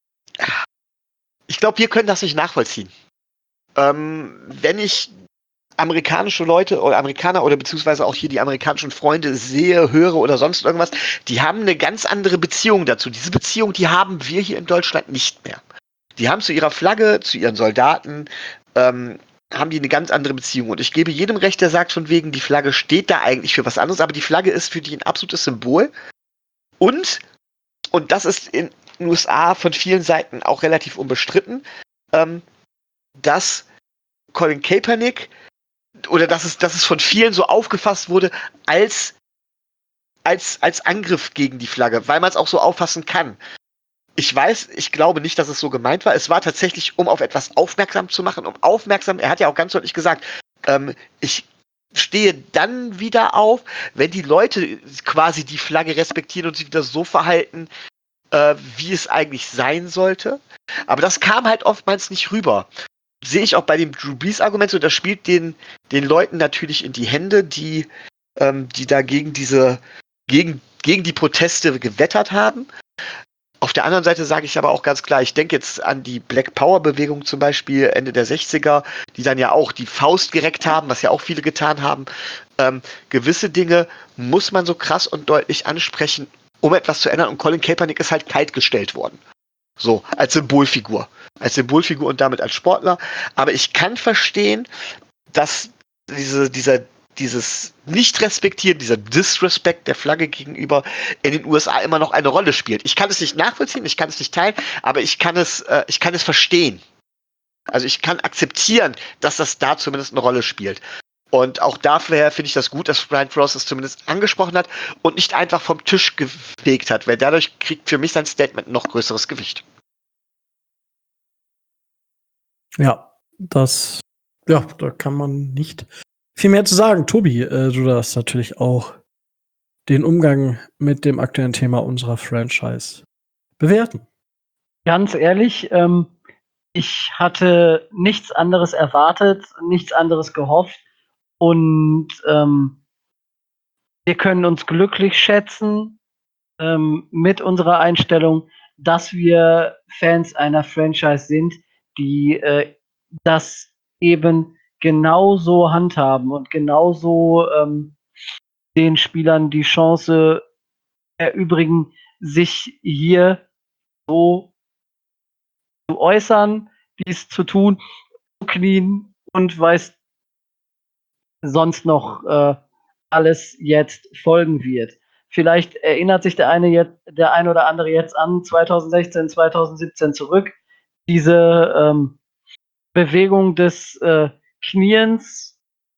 ich glaube, wir können das nicht nachvollziehen. Ähm, wenn ich amerikanische Leute oder Amerikaner oder beziehungsweise auch hier die amerikanischen Freunde sehe, höre oder sonst irgendwas, die haben eine ganz andere Beziehung dazu. Diese Beziehung, die haben wir hier in Deutschland nicht mehr. Die haben zu ihrer Flagge, zu ihren Soldaten, ähm, haben die eine ganz andere Beziehung. Und ich gebe jedem recht, der sagt von wegen, die Flagge steht da eigentlich für was anderes, aber die Flagge ist für die ein absolutes Symbol. Und, und das ist in den U S A von vielen Seiten auch relativ unbestritten, ähm, dass Colin Kaepernick oder dass es, dass es von vielen so aufgefasst wurde als, als, als Angriff gegen die Flagge, weil man es auch so auffassen kann. Ich weiß, ich glaube nicht, dass es so gemeint war. Es war tatsächlich, um auf etwas aufmerksam zu machen, um aufmerksam, er hat ja auch ganz deutlich gesagt, ähm, ich stehe dann wieder auf, wenn die Leute quasi die Flagge respektieren und sich wieder so verhalten, äh, wie es eigentlich sein sollte. Aber das kam halt oftmals nicht rüber. Sehe ich auch bei dem Drew Brees Argument so, das spielt den, den Leuten natürlich in die Hände, die, ähm, die da gegen diese, gegen, gegen die Proteste gewettert haben. Auf der anderen Seite sage ich aber auch ganz klar, ich denke jetzt an die Black Power Bewegung zum Beispiel Ende der sechziger, die dann ja auch die Faust gereckt haben, was ja auch viele getan haben. Ähm, gewisse Dinge muss man so krass und deutlich ansprechen, um etwas zu ändern. Und Colin Kaepernick ist halt kaltgestellt worden. So, als Symbolfigur. Als Symbolfigur und damit als Sportler. Aber ich kann verstehen, dass diese, dieser, dieses Nicht-Respektieren, dieser Disrespect der Flagge gegenüber in den U S A immer noch eine Rolle spielt. Ich kann es nicht nachvollziehen, ich kann es nicht teilen, aber ich kann es, äh, ich kann es verstehen. Also ich kann akzeptieren, dass das da zumindest eine Rolle spielt. Und auch dafür finde ich das gut, dass Brian Flores es zumindest angesprochen hat und nicht einfach vom Tisch gefegt hat, weil dadurch kriegt für mich sein Statement noch größeres Gewicht. Ja, das, ja, da kann man nicht viel mehr zu sagen. Tobi, äh, du darfst natürlich auch den Umgang mit dem aktuellen Thema unserer Franchise bewerten. Ganz ehrlich, ähm, ich hatte nichts anderes erwartet, nichts anderes gehofft und ähm, wir können uns glücklich schätzen ähm, mit unserer Einstellung, dass wir Fans einer Franchise sind, die äh, das eben genauso handhaben und genauso ähm, den Spielern die Chance erübrigen, sich hier so zu äußern, dies zu tun, zu knien und weiß sonst noch äh, alles jetzt folgen wird. Vielleicht erinnert sich der eine jetzt, der ein oder andere jetzt an zwanzig sechzehn, zwanzig siebzehn zurück. Diese ähm, Bewegung des äh, Kniens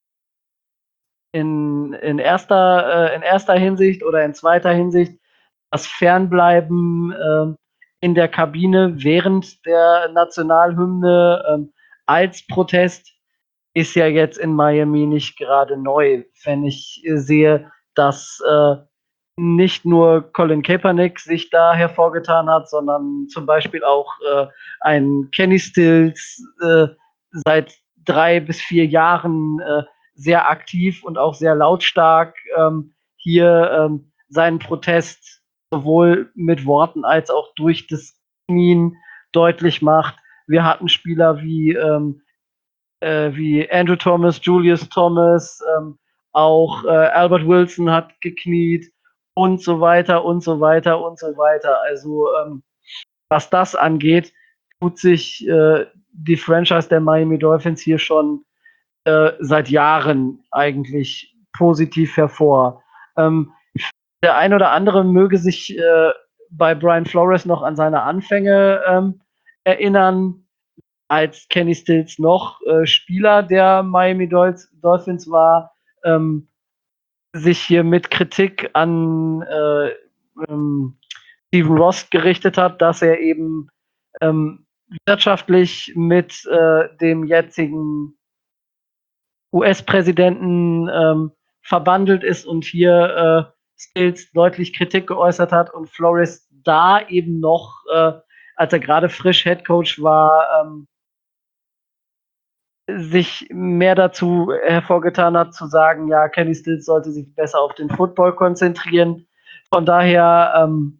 in, in, erster, äh, in erster Hinsicht oder in zweiter Hinsicht, das Fernbleiben äh, in der Kabine während der Nationalhymne äh, als Protest ist ja jetzt in Miami nicht gerade neu, wenn ich sehe, dass äh, nicht nur Colin Kaepernick sich da hervorgetan hat, sondern zum Beispiel auch äh, ein Kenny Stills äh, seit drei bis vier Jahren äh, sehr aktiv und auch sehr lautstark ähm, hier ähm, seinen Protest sowohl mit Worten als auch durch das Knien deutlich macht. Wir hatten Spieler wie ähm, äh, wie Andrew Thomas, Julius Thomas, ähm, auch äh, Albert Wilson hat gekniet und so weiter und so weiter und so weiter. Also ähm, was das angeht, tut sich äh, die Franchise der Miami Dolphins hier schon äh, seit Jahren eigentlich positiv hervor. Ähm, der ein oder andere möge sich äh, bei Brian Flores noch an seine Anfänge ähm, erinnern, als Kenny Stills noch äh, Spieler der Miami Dolphins, Dolphins war, ähm, sich hier mit Kritik an äh, ähm, Stephen Ross gerichtet hat, dass er eben ähm, wirtschaftlich mit äh, dem jetzigen U S-Präsidenten ähm, verbandelt ist und hier äh, Stills deutlich Kritik geäußert hat und Flores da eben noch, äh, als er gerade frisch Head Coach war, ähm, sich mehr dazu hervorgetan hat, zu sagen, ja, Kenny Stills sollte sich besser auf den Football konzentrieren. Von daher ähm,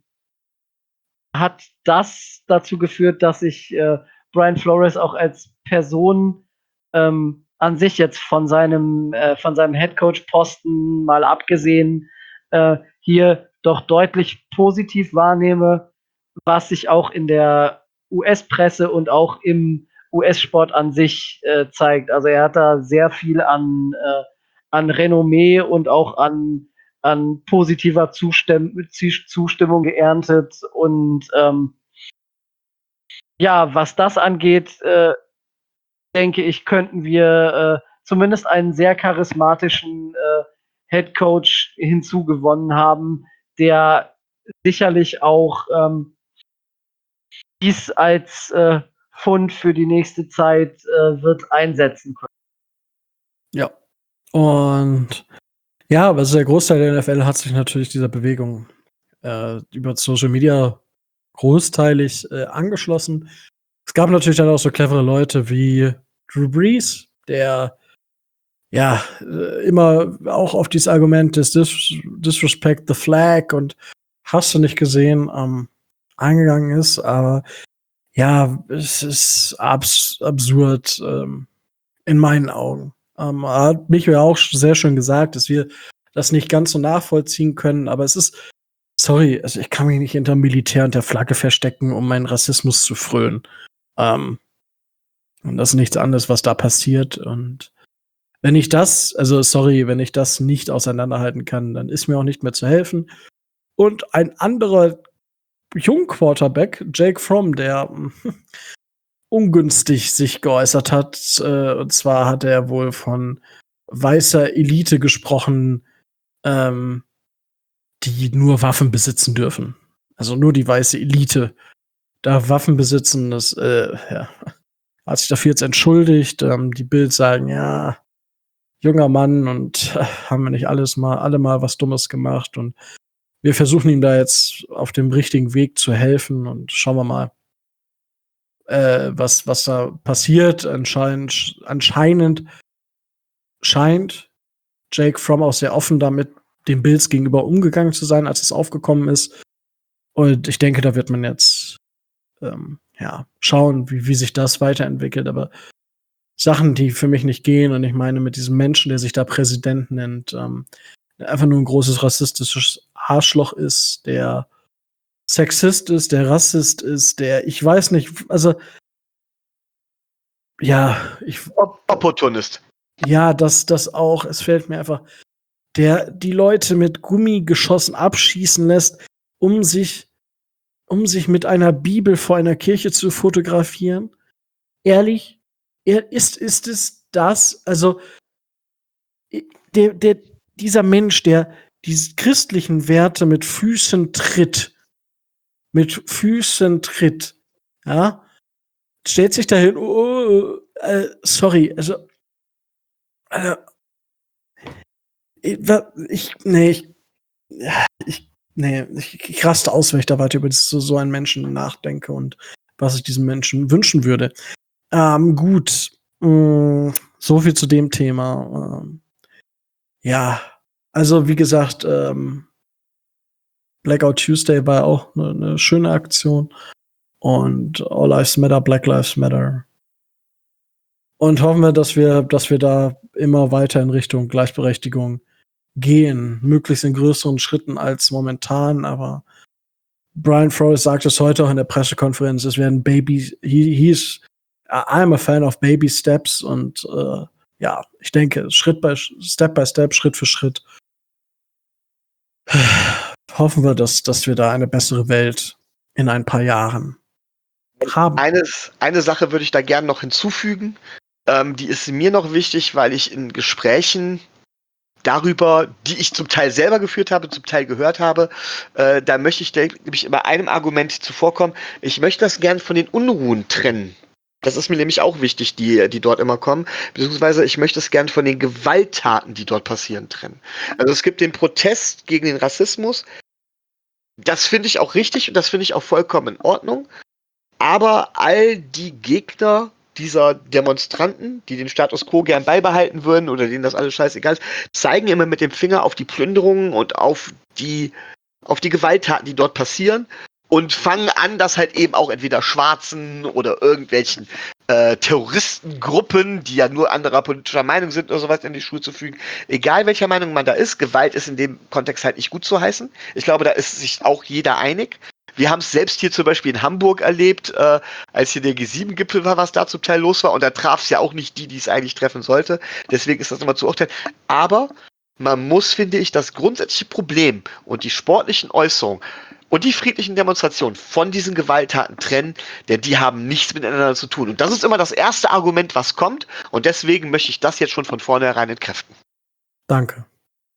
hat das dazu geführt, dass ich äh, Brian Flores auch als Person ähm, an sich jetzt von seinem, äh, von seinem Headcoach-Posten mal abgesehen, äh, hier doch deutlich positiv wahrnehme, was sich auch in der U S-Presse und auch im U S-Sport an sich äh, zeigt. Also er hat da sehr viel an, äh, an Renommee und auch an, an positiver Zustimm Zustimmung geerntet. Und ähm, ja, was das angeht, äh, denke ich, könnten wir äh, zumindest einen sehr charismatischen äh, Head Coach hinzugewonnen haben, der sicherlich auch ähm, dies als äh, Fund für die nächste Zeit äh, wird einsetzen können. Ja. Und ja, aber der Großteil der N F L hat sich natürlich dieser Bewegung äh, über Social Media großteilig äh, angeschlossen. Es gab natürlich dann auch so clevere Leute wie Drew Brees, der ja äh, immer auch auf dieses Argument des Dis Disrespect the Flag und hast du nicht gesehen ähm, eingegangen ist, aber ja, es ist abs absurd ähm, in meinen Augen. Ähm, hat Michael auch sehr schön gesagt, dass wir das nicht ganz so nachvollziehen können, aber es ist, sorry, also ich kann mich nicht hinter Militär und der Flagge verstecken, um meinen Rassismus zu frönen. Ähm, und das ist nichts anderes, was da passiert. Und wenn ich das, also sorry, wenn ich das nicht auseinanderhalten kann, dann ist mir auch nicht mehr zu helfen. Und ein anderer Jungquarterback, Jake Fromm, der ungünstig sich geäußert hat. Äh, und zwar hat er wohl von weißer Elite gesprochen, ähm, die nur Waffen besitzen dürfen. Also nur die weiße Elite darf Waffen besitzen. Das äh, ja, hat sich dafür jetzt entschuldigt. Ähm, die Bild sagen, ja, junger Mann und äh, haben wir nicht alles mal, alle mal was Dummes gemacht und wir versuchen ihm da jetzt auf dem richtigen Weg zu helfen und schauen wir mal, äh, was, was da passiert. Anscheinend, anscheinend scheint Jake Fromm auch sehr offen damit den Bills gegenüber umgegangen zu sein, als es aufgekommen ist. Und ich denke, da wird man jetzt ähm, ja, schauen, wie, wie sich das weiterentwickelt. Aber Sachen, die für mich nicht gehen, und ich meine, mit diesem Menschen, der sich da Präsident nennt, ähm, der einfach nur ein großes rassistisches Arschloch ist, der Sexist ist, der Rassist ist, der, ich weiß nicht, also ja, ich. Opportunist. Ja, das, das auch. Es fällt mir einfach, der die Leute mit Gummigeschossen abschießen lässt, um sich, um sich mit einer Bibel vor einer Kirche zu fotografieren. Ehrlich? Er ist, ist es das? Also, der, der, dieser Mensch, der diese christlichen Werte mit Füßen tritt, mit Füßen tritt, ja, stellt sich dahin, oh, äh, sorry, also, äh, ich, nee, ich, ich, nee, ich, ich raste aus, wenn ich da weiter über so, so einen Menschen nachdenke und was ich diesem Menschen wünschen würde. Ähm, gut, mh, so viel zu dem Thema. Ähm, ja, also wie gesagt, ähm, Blackout Tuesday war auch eine ne schöne Aktion und All Lives Matter, Black Lives Matter. Und hoffen wir, dass wir, dass wir da immer weiter in Richtung Gleichberechtigung gehen, möglichst in größeren Schritten als momentan, aber Brian Flores sagt es heute auch in der Pressekonferenz, es werden Baby, he, he's, I'm a fan of baby steps und äh, ja, ich denke, Schritt bei Step by Step, Schritt für Schritt hoffen wir, dass, dass wir da eine bessere Welt in ein paar Jahren haben. Eines, eine Sache würde ich da gerne noch hinzufügen, ähm, die ist mir noch wichtig, weil ich in Gesprächen darüber, die ich zum Teil selber geführt habe, zum Teil gehört habe, äh, da möchte ich nämlich immer einem Argument zuvorkommen. Ich möchte das gern von den Unruhen trennen. Das ist mir nämlich auch wichtig, die, die dort immer kommen. Beziehungsweise ich möchte es gern von den Gewalttaten, die dort passieren, trennen. Also es gibt den Protest gegen den Rassismus. Das finde ich auch richtig und das finde ich auch vollkommen in Ordnung. Aber all die Gegner dieser Demonstranten, die den Status quo gern beibehalten würden oder denen das alles scheißegal ist, zeigen immer mit dem Finger auf die Plünderungen und auf die, auf die Gewalttaten, die dort passieren und fangen an, das halt eben auch entweder Schwarzen oder irgendwelchen äh, Terroristengruppen, die ja nur anderer politischer Meinung sind oder sowas, in die Schuhe zu fügen. Egal welcher Meinung man da ist, Gewalt ist in dem Kontext halt nicht gut zu heißen. Ich glaube, da ist sich auch jeder einig. Wir haben es selbst hier zum Beispiel in Hamburg erlebt, äh, als hier der G sieben Gipfel war, was da zum Teil los war. Und da traf es ja auch nicht die, die es eigentlich treffen sollte. Deswegen ist das immer zu urteilen. Aber man muss, finde ich, das grundsätzliche Problem und die sportlichen Äußerungen und die friedlichen Demonstrationen von diesen Gewalttaten trennen, denn die haben nichts miteinander zu tun. Und das ist immer das erste Argument, was kommt. Und deswegen möchte ich das jetzt schon von vornherein entkräften. Danke.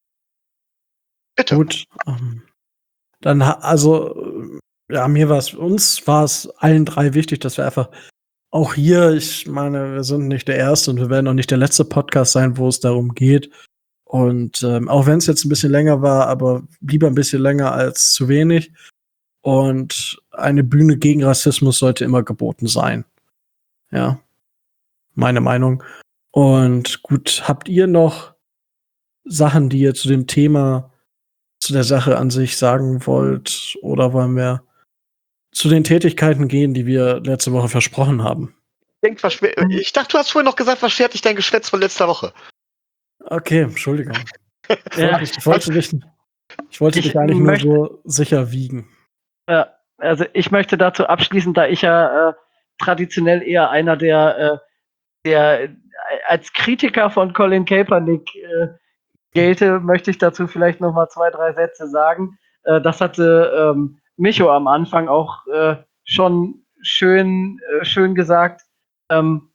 Bitte. Gut. Ähm, dann, ha- also, ja, mir war es, uns war es allen drei wichtig, dass wir einfach auch hier, ich meine, wir sind nicht der erste und wir werden auch nicht der letzte Podcast sein, wo es darum geht. Und ähm, auch wenn es jetzt ein bisschen länger war, aber lieber ein bisschen länger als zu wenig. Und eine Bühne gegen Rassismus sollte immer geboten sein. Ja, meine Meinung. Und gut, habt ihr noch Sachen, die ihr zu dem Thema, zu der Sache an sich sagen wollt? Oder wollen wir zu den Tätigkeiten gehen, die wir letzte Woche versprochen haben? Denk, was schwer- ich dachte, du hast vorhin noch gesagt, was schert dich dein Geschwätz von letzter Woche? Okay, Entschuldigung. Ich Ja, wollte, ich wollte, dich, ich wollte Ich dich eigentlich nur möchte- so sicher wiegen. Ja, also ich möchte dazu abschließen, da ich ja äh, traditionell eher einer der, äh, der äh, als Kritiker von Colin Kaepernick äh, gelte, möchte ich dazu vielleicht noch mal zwei, drei Sätze sagen. Äh, das hatte ähm, Micho am Anfang auch äh, schon schön, äh, schön gesagt. Ähm,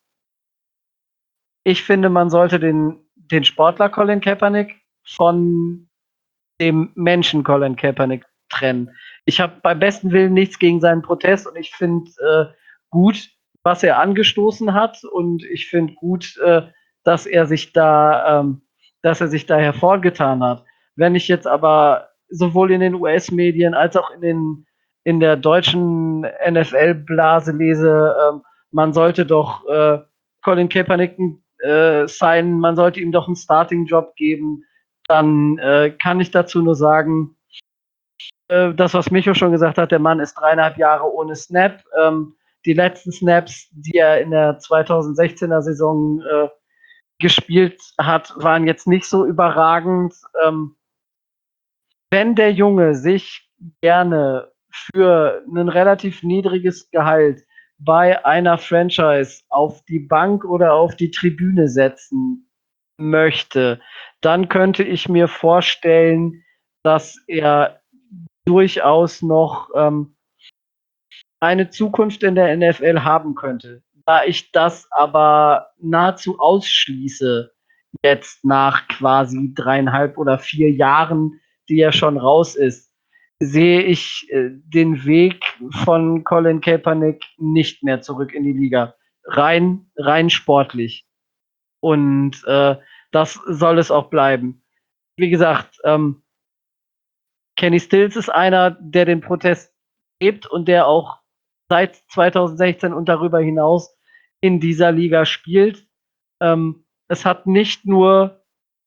ich finde, man sollte den, den Sportler Colin Kaepernick von dem Menschen Colin Kaepernick trennen. Ich habe beim besten Willen nichts gegen seinen Protest und ich finde äh, gut, was er angestoßen hat und ich finde gut, äh, dass er sich da, ähm, dass er sich da hervorgetan hat. Wenn ich jetzt aber sowohl in den U S-Medien als auch in den in der deutschen N F L-Blase lese, ähm, man sollte doch äh, Colin Kaepernick äh, signen, man sollte ihm doch einen Starting-Job geben, dann äh, kann ich dazu nur sagen, äh, das, was Micho schon gesagt hat, der Mann ist dreieinhalb Jahre ohne Snap. Ähm, die letzten Snaps, die er in der zweitausendsechzehner Saison äh, gespielt hat, waren jetzt nicht so überragend. Ähm, wenn der Junge sich gerne für ein relativ niedriges Gehalt bei einer Franchise auf die Bank oder auf die Tribüne setzen möchte, dann könnte ich mir vorstellen, dass er durchaus noch ähm, eine Zukunft in der N F L haben könnte. Da ich das aber nahezu ausschließe, jetzt nach quasi dreieinhalb oder vier Jahren, die er schon raus ist, sehe ich äh, den Weg von Colin Kaepernick nicht mehr zurück in die Liga. Rein, rein sportlich. Und äh, das soll es auch bleiben. Wie gesagt, ähm, Kenny Stills ist einer, der den Protest lebt und der auch seit zweitausendsechzehn und darüber hinaus in dieser Liga spielt. Ähm, es hat nicht nur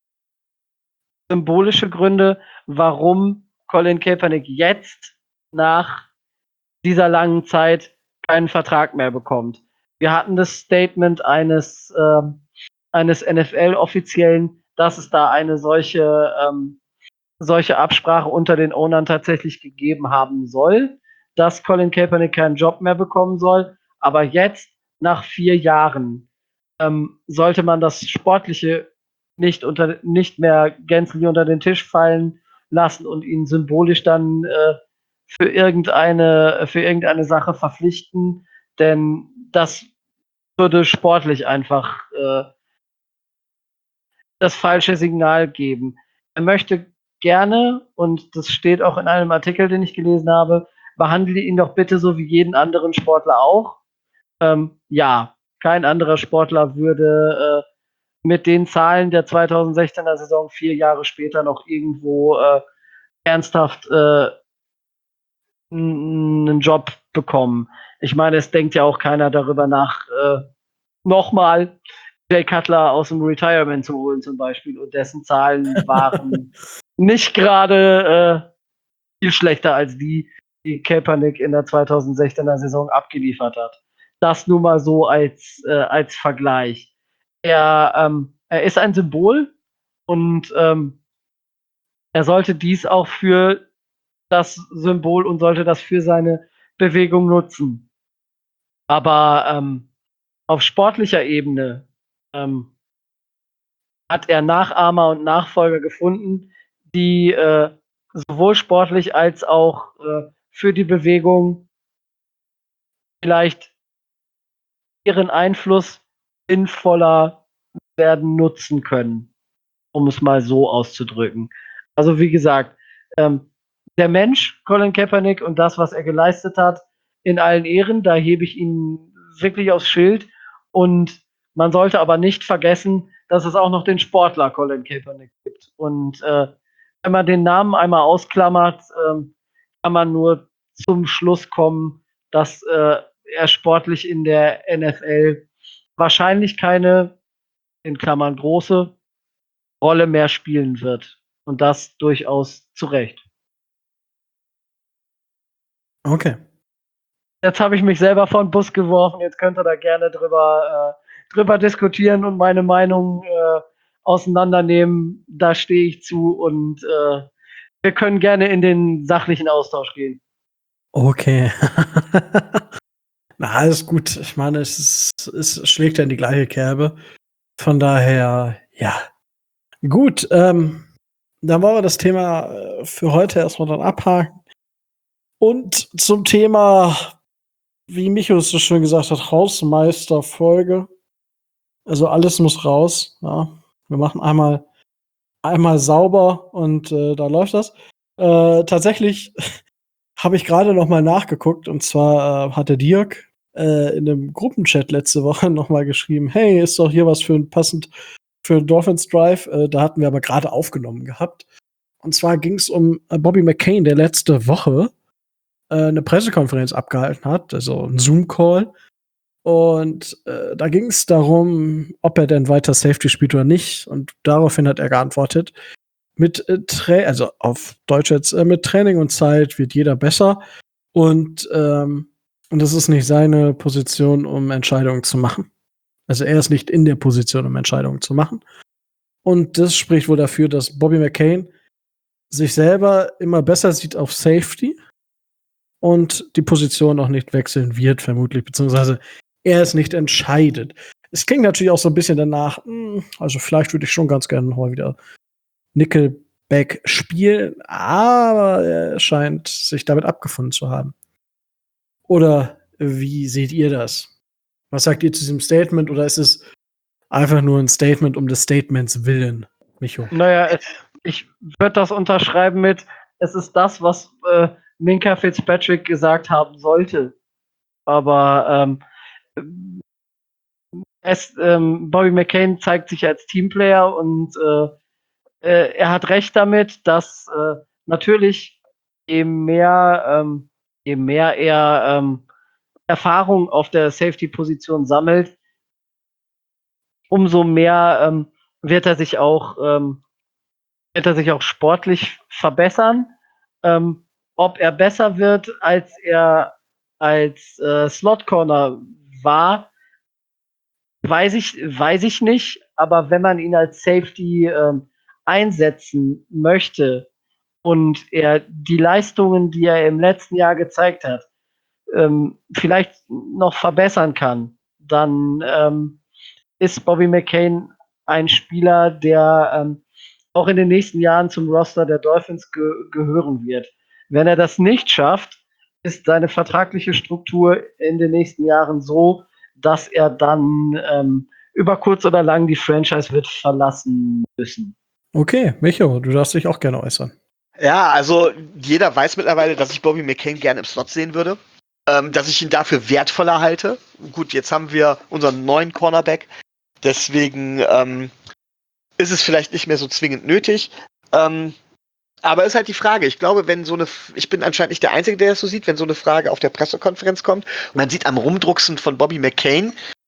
symbolische Gründe, warum Colin Kaepernick jetzt nach dieser langen Zeit keinen Vertrag mehr bekommt. Wir hatten das Statement eines, äh, eines N F L-Offiziellen, dass es da eine solche, ähm, solche Absprache unter den Ownern tatsächlich gegeben haben soll, dass Colin Kaepernick keinen Job mehr bekommen soll. Aber jetzt, nach vier Jahren, ähm, sollte man das Sportliche nicht, unter, nicht mehr gänzlich unter den Tisch fallen lassen und ihn symbolisch dann äh, für irgendeine, für irgendeine Sache verpflichten, denn das würde sportlich einfach äh, das falsche Signal geben. Er möchte gerne, und das steht auch in einem Artikel, den ich gelesen habe, behandle ihn doch bitte so wie jeden anderen Sportler auch. Ähm, ja, kein anderer Sportler würde äh, mit den Zahlen der zweitausendsechzehner Saison vier Jahre später noch irgendwo äh, ernsthaft äh, einen Job bekommen. Ich meine, es denkt ja auch keiner darüber nach, äh, nochmal Jay Cutler aus dem Retirement zu holen zum Beispiel. Und dessen Zahlen waren nicht gerade äh, viel schlechter als die, die Kaepernick in der zweitausendsechzehner Saison abgeliefert hat. Das nur mal so als, äh, als Vergleich. Er, ähm, er ist ein Symbol und ähm, er sollte dies auch für das Symbol und sollte das für seine Bewegung nutzen. Aber ähm, auf sportlicher Ebene ähm, hat er Nachahmer und Nachfolger gefunden, die äh, sowohl sportlich als auch äh, für die Bewegung vielleicht ihren Einfluss sinnvoller werden nutzen können, um es mal so auszudrücken. Also wie gesagt, ähm, der Mensch, Colin Kaepernick, und das, was er geleistet hat, in allen Ehren, da hebe ich ihn wirklich aufs Schild. Und man sollte aber nicht vergessen, dass es auch noch den Sportler Colin Kaepernick gibt. Und äh, wenn man den Namen einmal ausklammert, ähm, kann man nur zum Schluss kommen, dass äh, er sportlich in der N F L wahrscheinlich keine, in Klammern große, Rolle mehr spielen wird. Und das durchaus zu Recht. Okay. Jetzt habe ich mich selber vor den Bus geworfen. Jetzt könnt ihr da gerne drüber, äh, drüber diskutieren und meine Meinung äh, auseinandernehmen. Da stehe ich zu und äh, wir können gerne in den sachlichen Austausch gehen. Okay. Na, alles gut. Ich meine, es, ist, es schlägt ja in die gleiche Kerbe. Von daher, ja. Gut, ähm, dann wollen wir das Thema äh, für heute erstmal dann abhaken. Und zum Thema, wie Micho es so schön gesagt hat, Hausmeisterfolge. Also alles muss raus. Ja. Wir machen einmal, einmal sauber und äh, da läuft das. Äh, tatsächlich habe ich gerade noch mal nachgeguckt und zwar äh, hat der Dirk äh, in einem Gruppenchat letzte Woche noch mal geschrieben, hey, ist doch hier was für ein passend für Dolphins Drive. Äh, da hatten wir aber gerade aufgenommen gehabt. Und zwar ging es um äh, Bobby McCain, der letzte Woche äh, eine Pressekonferenz abgehalten hat, also ein Zoom-Call. Und äh, da ging es darum, ob er denn weiter Safety spielt oder nicht. Und daraufhin hat er geantwortet, mit äh, Tra- also auf Deutsch jetzt, äh, mit Training und Zeit wird jeder besser. Und, ähm, und das ist nicht seine Position, um Entscheidungen zu machen. Also er ist nicht in der Position, um Entscheidungen zu machen. Und das spricht wohl dafür, dass Bobby McCain sich selber immer besser sieht auf Safety und die Position auch nicht wechseln wird, vermutlich, beziehungsweise er es nicht entscheidet. Es klingt natürlich auch so ein bisschen danach, mh, also vielleicht würde ich schon ganz gerne mal wieder Nickelback spielen, aber er scheint sich damit abgefunden zu haben. Oder wie seht ihr das? Was sagt ihr zu diesem Statement? Oder ist es einfach nur ein Statement um des Statements willen, Micho? Naja, es, ich würde das unterschreiben mit, es ist das, was äh, Minka Fitzpatrick gesagt haben sollte. Aber ähm, es, ähm, Bobby McCain zeigt sich als Teamplayer und äh, äh, er hat recht damit, dass äh, natürlich je mehr, ähm, je mehr er ähm, Erfahrung auf der Safety-Position sammelt, umso mehr ähm, wird er sich auch ähm, wird er sich auch sportlich verbessern. Ähm, ob er besser wird, als er als äh, Slot Corner war, weiß ich, weiß ich nicht. Aber wenn man ihn als Safety ähm, einsetzen möchte und er die Leistungen, die er im letzten Jahr gezeigt hat, ähm, vielleicht noch verbessern kann, dann ähm, ist Bobby McCain ein Spieler, der ähm, auch in den nächsten Jahren zum Roster der Dolphins ge gehören wird. Wenn er das nicht schafft, ist seine vertragliche Struktur in den nächsten Jahren so, dass er dann ähm, über kurz oder lang die Franchise wird verlassen müssen. Okay, Micho, du darfst dich auch gerne äußern. Ja, also jeder weiß mittlerweile, dass ich Bobby McCain gerne im Slot sehen würde. Ähm, dass ich ihn dafür wertvoller halte. Gut, jetzt haben wir unseren neuen Cornerback. Deswegen ähm, ist es vielleicht nicht mehr so zwingend nötig. Ähm, aber ist halt die Frage. Ich glaube, wenn so eine, ich bin anscheinend nicht der Einzige, der das so sieht, wenn so eine Frage auf der Pressekonferenz kommt und man sieht am Rumdrucksen von Bobby McCain,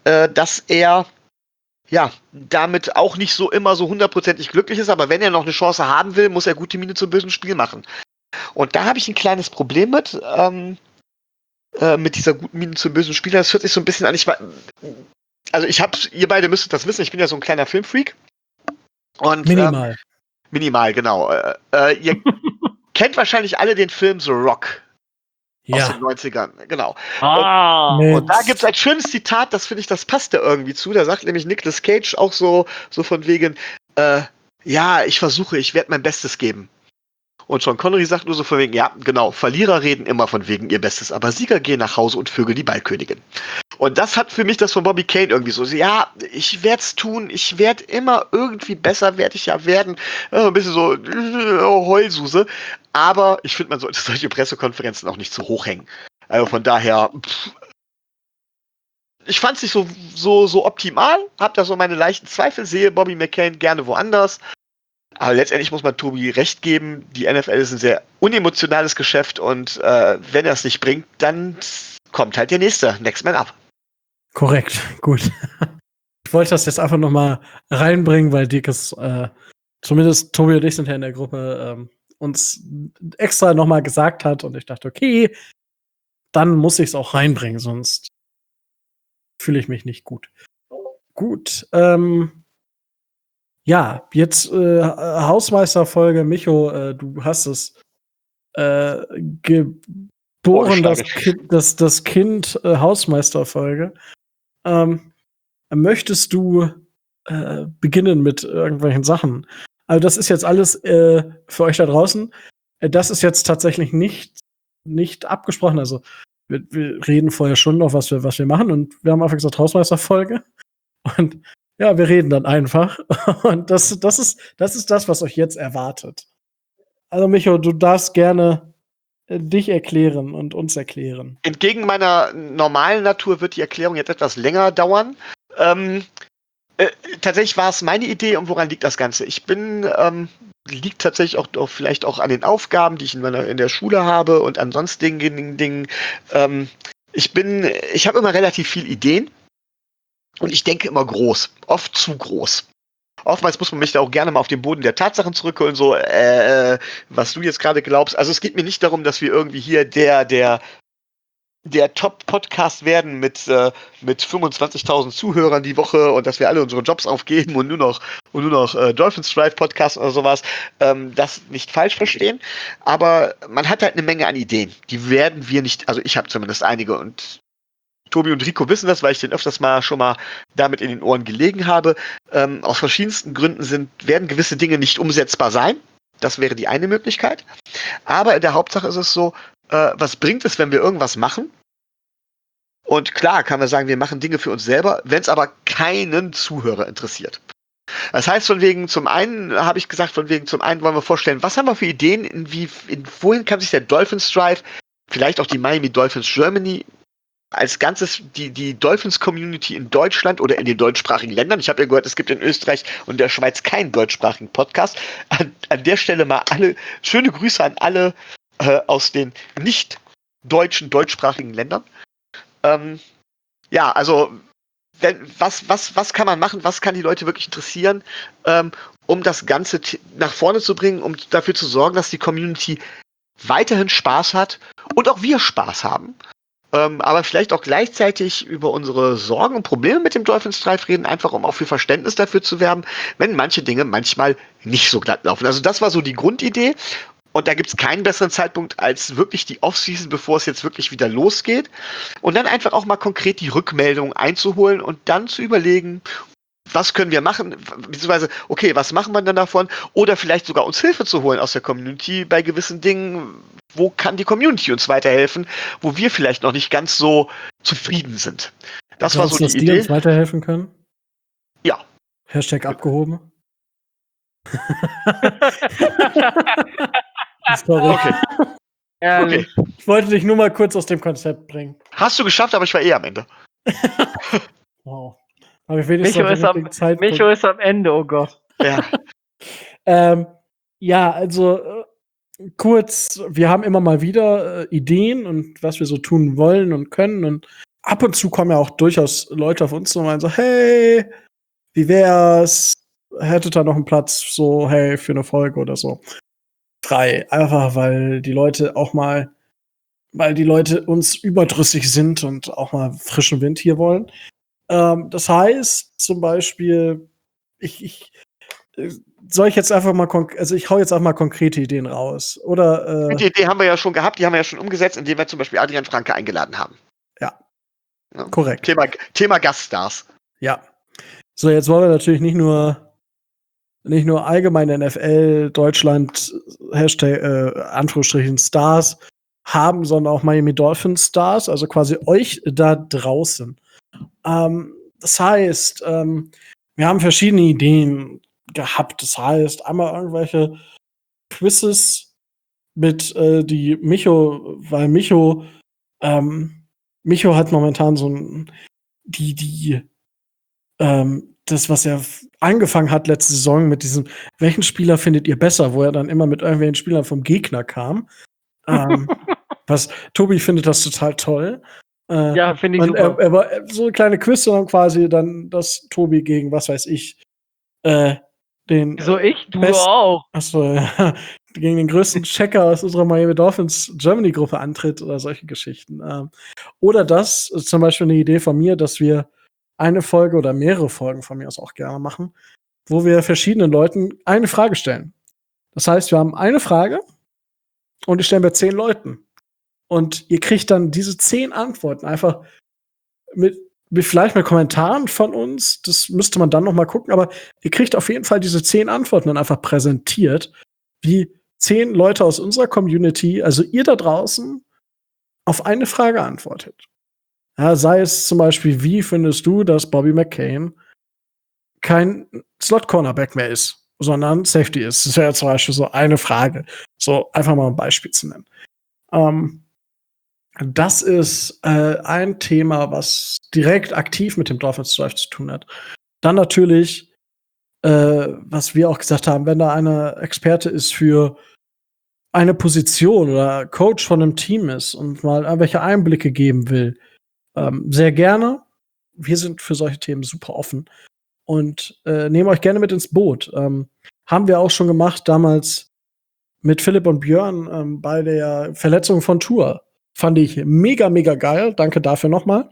äh, dass er ja damit auch nicht so immer so hundertprozentig glücklich ist, aber wenn er noch eine Chance haben will, muss er gute Miene zum bösen Spiel machen. Und da habe ich ein kleines Problem mit, ähm, äh, mit dieser guten Miene zum bösen Spiel. Das hört sich so ein bisschen an, ich war, also ich hab's, ihr beide müsstet das wissen, ich bin ja so ein kleiner Filmfreak. Und, Minimal. Ähm, minimal, genau. Äh, äh, ihr kennt wahrscheinlich alle den Film The Rock. Aus Ja. den neunzigern, genau. Ah. Und, und da gibt es ein schönes Zitat, das finde ich, das passt da irgendwie zu. Da sagt nämlich Nicolas Cage auch so, so von wegen, äh, ja, ich versuche, ich werde mein Bestes geben. Und Sean Connery sagt nur so von wegen, ja, genau, Verlierer reden immer von wegen ihr Bestes, aber Sieger gehen nach Hause und vögeln die Ballkönigin. Und das hat für mich das von Bobby Kane irgendwie so, ja, ich werde es tun, ich werde immer irgendwie besser, werde ich ja werden. Ja, ein bisschen so äh, Heulsuse. Aber ich finde, man sollte solche Pressekonferenzen auch nicht zu hoch hängen. Also von daher, pff, ich fand es nicht so, so, so optimal, hab da so meine leichten Zweifel, sehe Bobby McCain gerne woanders. Aber letztendlich muss man Tobi recht geben, die N F L ist ein sehr unemotionales Geschäft und äh, wenn er es nicht bringt, dann kommt halt der nächste, Next Man Up. Korrekt, gut. Ich wollte das jetzt einfach noch mal reinbringen, weil Dickes, äh, zumindest Tobi und ich sind ja in der Gruppe, ähm, uns extra noch mal gesagt hat und ich dachte, okay, dann muss ich es auch reinbringen, sonst fühle ich mich nicht gut. Gut, ähm, ja, jetzt äh, Hausmeisterfolge. Micho, äh, du hast es äh, geboren, das Kind, das, das Kind äh, Hausmeisterfolge. Ähm, möchtest du äh, beginnen mit irgendwelchen Sachen? Also das ist jetzt alles äh, für euch da draußen. Äh, das ist jetzt tatsächlich nicht, nicht abgesprochen. Also wir, wir reden vorher schon noch, was wir, was wir machen. Und wir haben einfach gesagt, Hausmeisterfolge. Und ja, wir reden dann einfach. Und das, das, ist, das ist das, was euch jetzt erwartet. Also, Micho, du darfst gerne äh, dich erklären und uns erklären. Entgegen meiner normalen Natur wird die Erklärung jetzt etwas länger dauern. Ähm, äh, tatsächlich war es meine Idee und woran liegt das Ganze? Ich bin, ähm, liegt tatsächlich auch, auch vielleicht auch an den Aufgaben, die ich in meiner in der Schule habe und an sonstigen Dingen. Ähm, ich bin, ich habe immer relativ viel Ideen. Und ich denke immer groß, oft zu groß. Oftmals muss man mich da auch gerne mal auf den Boden der Tatsachen zurückholen, so, äh, was du jetzt gerade glaubst. Also es geht mir nicht darum, dass wir irgendwie hier der, der, der Top-Podcast werden mit, äh, mit fünfundzwanzigtausend Zuhörern die Woche und dass wir alle unsere Jobs aufgeben und nur noch, und nur noch äh, Dolphins Drive Podcast oder sowas. Ähm, das nicht falsch verstehen. Aber man hat halt eine Menge an Ideen. Die werden wir nicht, also ich habe zumindest einige und Tobi und Rico wissen das, weil ich den öfters mal schon mal damit in den Ohren gelegen habe. Ähm, aus verschiedensten Gründen sind, werden gewisse Dinge nicht umsetzbar sein. Das wäre die eine Möglichkeit. Aber in der Hauptsache ist es so, äh, was bringt es, wenn wir irgendwas machen? Und klar kann man sagen, wir machen Dinge für uns selber, wenn es aber keinen Zuhörer interessiert. Das heißt, von wegen, zum einen habe ich gesagt, von wegen, zum einen wollen wir vorstellen, was haben wir für Ideen, in wie, in, wohin kann sich der Dolphins Drive, vielleicht auch die Miami Dolphins Germany, als Ganzes die, die Dolphins-Community in Deutschland oder in den deutschsprachigen Ländern. Ich habe ja gehört, es gibt in Österreich und der Schweiz keinen deutschsprachigen Podcast. An, an der Stelle mal alle schöne Grüße an alle äh, aus den nicht deutschen, deutschsprachigen Ländern. Ähm, ja, also wenn, was, was, was kann man machen, was kann die Leute wirklich interessieren, ähm, um das Ganze t- nach vorne zu bringen, um dafür zu sorgen, dass die Community weiterhin Spaß hat und auch wir Spaß haben. Ähm, aber vielleicht auch gleichzeitig über unsere Sorgen und Probleme mit dem Dolphins Drive reden, einfach um auch für Verständnis dafür zu werben, wenn manche Dinge manchmal nicht so glatt laufen. Also das war so die Grundidee. Und da gibt es keinen besseren Zeitpunkt als wirklich die Offseason, bevor es jetzt wirklich wieder losgeht. Und dann einfach auch mal konkret die Rückmeldung einzuholen und dann zu überlegen, was können wir machen, beziehungsweise, okay, was machen wir dann davon? Oder vielleicht sogar uns Hilfe zu holen aus der Community bei gewissen Dingen. Wo kann die Community uns weiterhelfen, wo wir vielleicht noch nicht ganz so zufrieden sind? Das Glaubst war so du, dass die die Idee. uns weiterhelfen können? Ja. Hashtag abgehoben. Sorry. Okay. Ehrlich. Okay. Ich wollte dich nur mal kurz aus dem Konzept bringen. Hast du geschafft, aber ich war eh am Ende. Wow. Aber ich wenigstens Micho ist, am, Zeitpunkt. Micho ist am Ende, oh Gott. Ja. ähm, ja, also äh, kurz, wir haben immer mal wieder äh, Ideen und was wir so tun wollen und können und ab und zu kommen ja auch durchaus Leute auf uns zu und meinen so, hey, wie wär's? Hättet ihr noch einen Platz, so, hey, für eine Folge oder so? Frei. Einfach, weil die Leute auch mal, weil die Leute uns überdrüssig sind und auch mal frischen Wind hier wollen. Ähm, das heißt zum Beispiel, ich, ich äh, soll ich jetzt einfach mal, konk- also ich hau jetzt auch mal konkrete Ideen raus. Oder, äh, Die Idee haben wir ja schon gehabt, die haben wir ja schon umgesetzt, indem wir zum Beispiel Adrian Franke eingeladen haben. ja, Ja. korrekt. Thema, Thema Gaststars. Ja. So, jetzt wollen wir natürlich nicht nur, nicht nur allgemein N F L, Deutschland, Hashtag, äh, Anführungsstrichen Stars haben, sondern auch Miami Dolphins Stars, also quasi euch da draußen. Ähm, das heißt, ähm, wir haben verschiedene Ideen gehabt. Das heißt, einmal irgendwelche Quizzes mit, äh, die Micho, weil Micho, ähm, Micho hat momentan so ein, die, die, ähm, das, was er f- angefangen hat letzte Saison mit diesem, welchen Spieler findet ihr besser, wo er dann immer mit irgendwelchen Spielern vom Gegner kam. Ähm, was, Tobi findet das total toll. Äh, Ja, finde ich und er, super. er war so eine kleine Quiz, sondern quasi dann das Tobi gegen, was weiß ich, äh, den So ich? Du Best- auch. achso, ja, gegen den größten Checker aus unserer Miami Dolphins Germany-Gruppe antritt oder solche Geschichten. Ähm, oder das ist zum Beispiel eine Idee von mir, dass wir eine Folge oder mehrere Folgen von mir aus auch gerne machen, wo wir verschiedenen Leuten eine Frage stellen. Das heißt, wir haben eine Frage und die stellen wir zehn Leuten. Und ihr kriegt dann diese zehn Antworten einfach mit, mit vielleicht mit Kommentaren von uns. Das müsste man dann noch mal gucken. Aber ihr kriegt auf jeden Fall diese zehn Antworten dann einfach präsentiert, wie zehn Leute aus unserer Community, also ihr da draußen, auf eine Frage antwortet. Ja, sei es zum Beispiel, wie findest du, dass Bobby McCain kein Slot-Cornerback mehr ist, sondern Safety ist? Das wäre zum Beispiel so eine Frage. So einfach mal ein Beispiel zu nennen. Ähm, Das ist äh, ein Thema, was direkt aktiv mit dem Dolphins Drive zu tun hat. Dann natürlich, äh, was wir auch gesagt haben, wenn da einer Experte ist für eine Position oder Coach von einem Team ist und mal irgendwelche Einblicke geben will, ähm, sehr gerne. Wir sind für solche Themen super offen und äh, nehmen euch gerne mit ins Boot. Ähm, haben wir auch schon gemacht damals mit Philipp und Björn ähm, bei der Verletzung von Tour. Fand ich mega, mega geil. Danke dafür nochmal.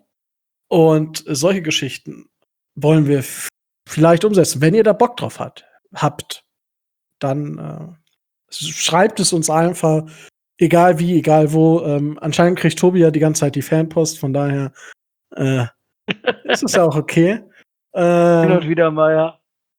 Und solche Geschichten wollen wir f- vielleicht umsetzen. Wenn ihr da Bock drauf hat, habt, dann äh, schreibt es uns einfach, egal wie, egal wo. Ähm, anscheinend kriegt Tobi ja die ganze Zeit die Fanpost, von daher äh, ist es ja auch okay. Hin Ähm, und wieder mal, ja.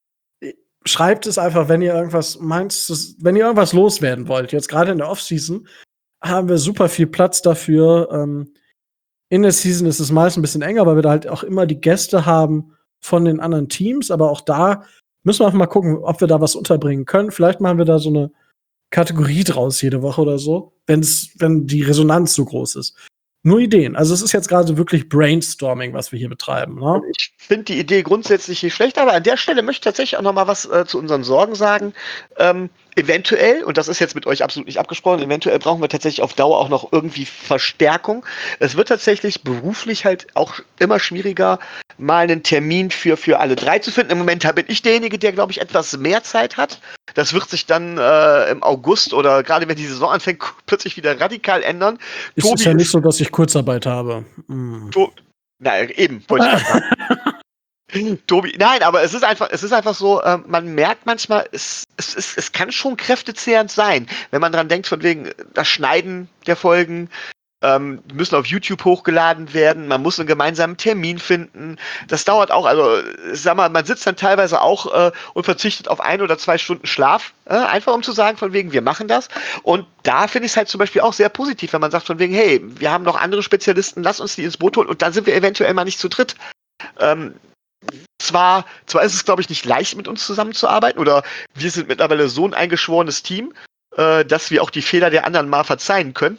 schreibt es einfach, wenn ihr irgendwas meint, das- wenn ihr irgendwas loswerden wollt. Jetzt gerade in der Offseason haben wir super viel Platz dafür. Ähm, in der Season ist es meist ein bisschen enger, weil wir da halt auch immer die Gäste haben von den anderen Teams. Aber auch da müssen wir einfach mal gucken, ob wir da was unterbringen können. Vielleicht machen wir da so eine Kategorie draus jede Woche oder so, wenn's, wenn die Resonanz so groß ist. Nur Ideen. Also es ist jetzt gerade wirklich Brainstorming, was wir hier betreiben. Ne? Ich finde die Idee grundsätzlich nicht schlecht, aber an der Stelle möchte ich tatsächlich auch noch mal was äh, zu unseren Sorgen sagen. Ähm, eventuell, und das ist jetzt mit euch absolut nicht abgesprochen, eventuell brauchen wir tatsächlich auf Dauer auch noch irgendwie Verstärkung. Es wird tatsächlich beruflich halt auch immer schwieriger, mal einen Termin für, für alle drei zu finden. Im Moment bin ich derjenige, der, glaube ich, etwas mehr Zeit hat. Das wird sich dann äh, im August oder gerade wenn die Saison anfängt, plötzlich wieder radikal ändern. Es Tobi ist ja nicht ist so, dass ich Kurzarbeit habe. Hm. To Na, eben, wollte ich gerade sagen. Tobi, nein, aber es ist einfach, es ist einfach so, ähm, man merkt manchmal, es, es, es, es kann schon kräftezehrend sein, wenn man dran denkt, von wegen das Schneiden der Folgen, ähm, die müssen auf YouTube hochgeladen werden, man muss einen gemeinsamen Termin finden. Das dauert auch, also sag mal, man sitzt dann teilweise auch äh, und verzichtet auf ein oder zwei Stunden Schlaf, äh, einfach um zu sagen, von wegen, wir machen das. Und da finde ich es halt zum Beispiel auch sehr positiv, wenn man sagt, von wegen, hey, wir haben noch andere Spezialisten, lass uns die ins Boot holen und dann sind wir eventuell mal nicht zu dritt. Ähm, zwar, zwar ist es, glaube ich, nicht leicht, mit uns zusammenzuarbeiten, oder wir sind mittlerweile so ein eingeschworenes Team, äh, dass wir auch die Fehler der anderen mal verzeihen können.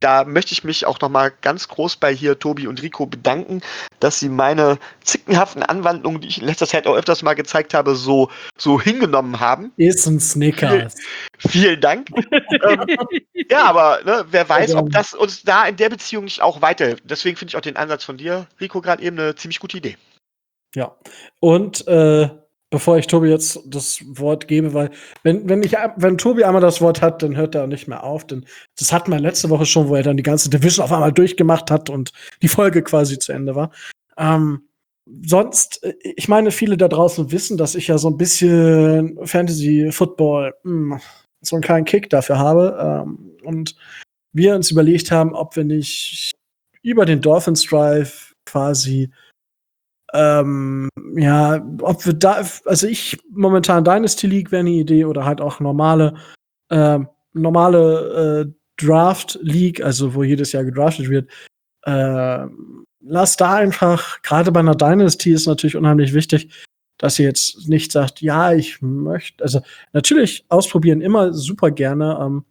da möchte ich mich auch nochmal ganz groß bei hier Tobi und Rico bedanken, dass sie meine zickenhaften Anwandlungen, die ich in letzter Zeit auch öfters mal gezeigt habe, so, so hingenommen haben. Ist ein Snickers. Viel, vielen Dank. ähm, ja, aber ne, wer weiß, ob gerne. das uns da in der Beziehung nicht auch weiterhilft. Deswegen finde ich auch den Ansatz von dir, Rico, gerade eben eine ziemlich gute Idee. Ja. Und äh, bevor ich Tobi jetzt das Wort gebe, weil wenn, wenn, ich, wenn Tobi einmal das Wort hat, dann hört er auch nicht mehr auf. Denn das hatten wir letzte Woche schon, wo er dann die ganze Division auf einmal durchgemacht hat und die Folge quasi zu Ende war. Ähm, sonst, äh, ich meine, viele da draußen wissen, dass ich ja so ein bisschen Fantasy Football, mh, so einen kleinen Kick dafür habe. Ähm, und wir uns überlegt haben, ob wir nicht über den Dolphins Drive quasi Ähm, ja, ob wir da, also ich momentan Dynasty League wäre eine Idee oder halt auch normale, äh, normale äh, Draft League, also wo jedes Jahr gedraftet wird. Äh, lass da einfach, gerade bei einer Dynasty ist natürlich unheimlich wichtig, dass ihr jetzt nicht sagt, ja, ich möchte, also natürlich ausprobieren immer super gerne, ähm,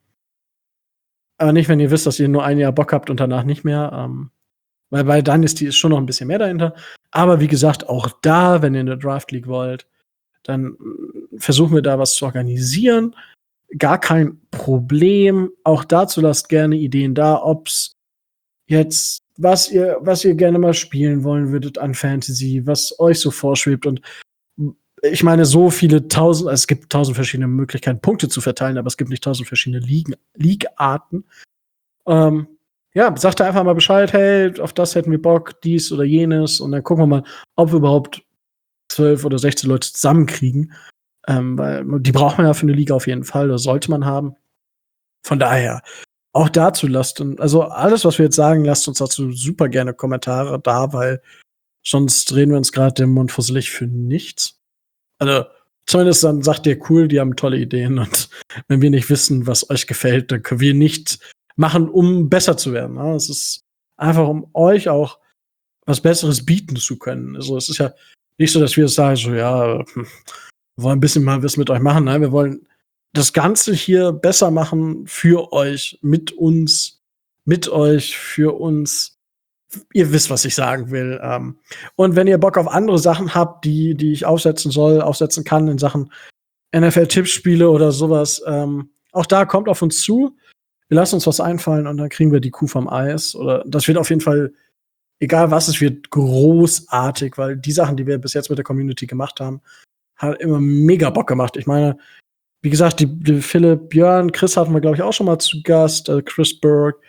aber nicht, wenn ihr wisst, dass ihr nur ein Jahr Bock habt und danach nicht mehr. Ähm, weil bei Dynasty ist schon noch ein bisschen mehr dahinter. Aber wie gesagt, auch da, wenn ihr eine Draft League wollt, dann mm, versuchen wir da was zu organisieren. Gar kein Problem. Auch dazu lasst gerne Ideen da, ob's jetzt, was ihr, was ihr gerne mal spielen wollen würdet an Fantasy, was euch so vorschwebt. Und ich meine, so viele tausend, also es gibt tausend verschiedene Möglichkeiten, Punkte zu verteilen, aber es gibt nicht tausend verschiedene Ligen, League-Arten. Ähm, ja, sagt da einfach mal Bescheid, hey, auf das hätten wir Bock, dies oder jenes. Und dann gucken wir mal, ob wir überhaupt zwölf oder sechzehn Leute zusammenkriegen. Ähm, weil die braucht man ja für eine Liga auf jeden Fall, das sollte man haben. Von daher, auch dazu lasst uns, also alles, was wir jetzt sagen, lasst uns dazu super gerne Kommentare da, weil sonst drehen wir uns gerade den Mund fusselig für nichts. Also, zumindest dann sagt ihr, cool, die haben tolle Ideen. Und wenn wir nicht wissen, was euch gefällt, dann können wir nicht machen, um besser zu werden. Ne? Es ist einfach, um euch auch was Besseres bieten zu können. Also es ist ja nicht so, dass wir sagen, so ja, wir wollen ein bisschen mal was mit euch machen. Nein, wir wollen das Ganze hier besser machen für euch, mit uns, mit euch, für uns. Ihr wisst, was ich sagen will. Ähm, und wenn ihr Bock auf andere Sachen habt, die, die ich aufsetzen soll, aufsetzen kann in Sachen N F L-Tippspiele oder sowas, ähm, auch da kommt auf uns zu. Wir lassen uns was einfallen und dann kriegen wir die Kuh vom Eis. Oder das wird auf jeden Fall, egal was es wird, großartig, weil die Sachen, die wir bis jetzt mit der Community gemacht haben, hat immer mega Bock gemacht. Ich meine, wie gesagt, die, die Philipp, Björn, Chris hatten wir, glaube ich, auch schon mal zu Gast, äh, Chris Berg.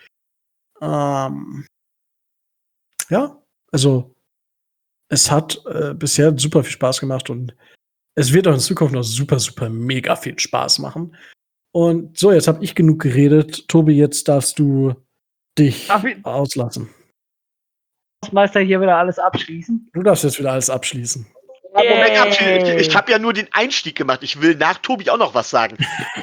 Ähm, ja, also es hat äh, bisher super viel Spaß gemacht und es wird auch in Zukunft noch super, super mega viel Spaß machen. Und so, jetzt habe ich genug geredet. Tobi, jetzt darfst du dich auslassen. Meister hier wieder alles abschließen. Du darfst jetzt wieder alles abschließen. Ja, Moment, abschließen. Ich, ich habe ja nur den Einstieg gemacht. Ich will nach Tobi auch noch was sagen.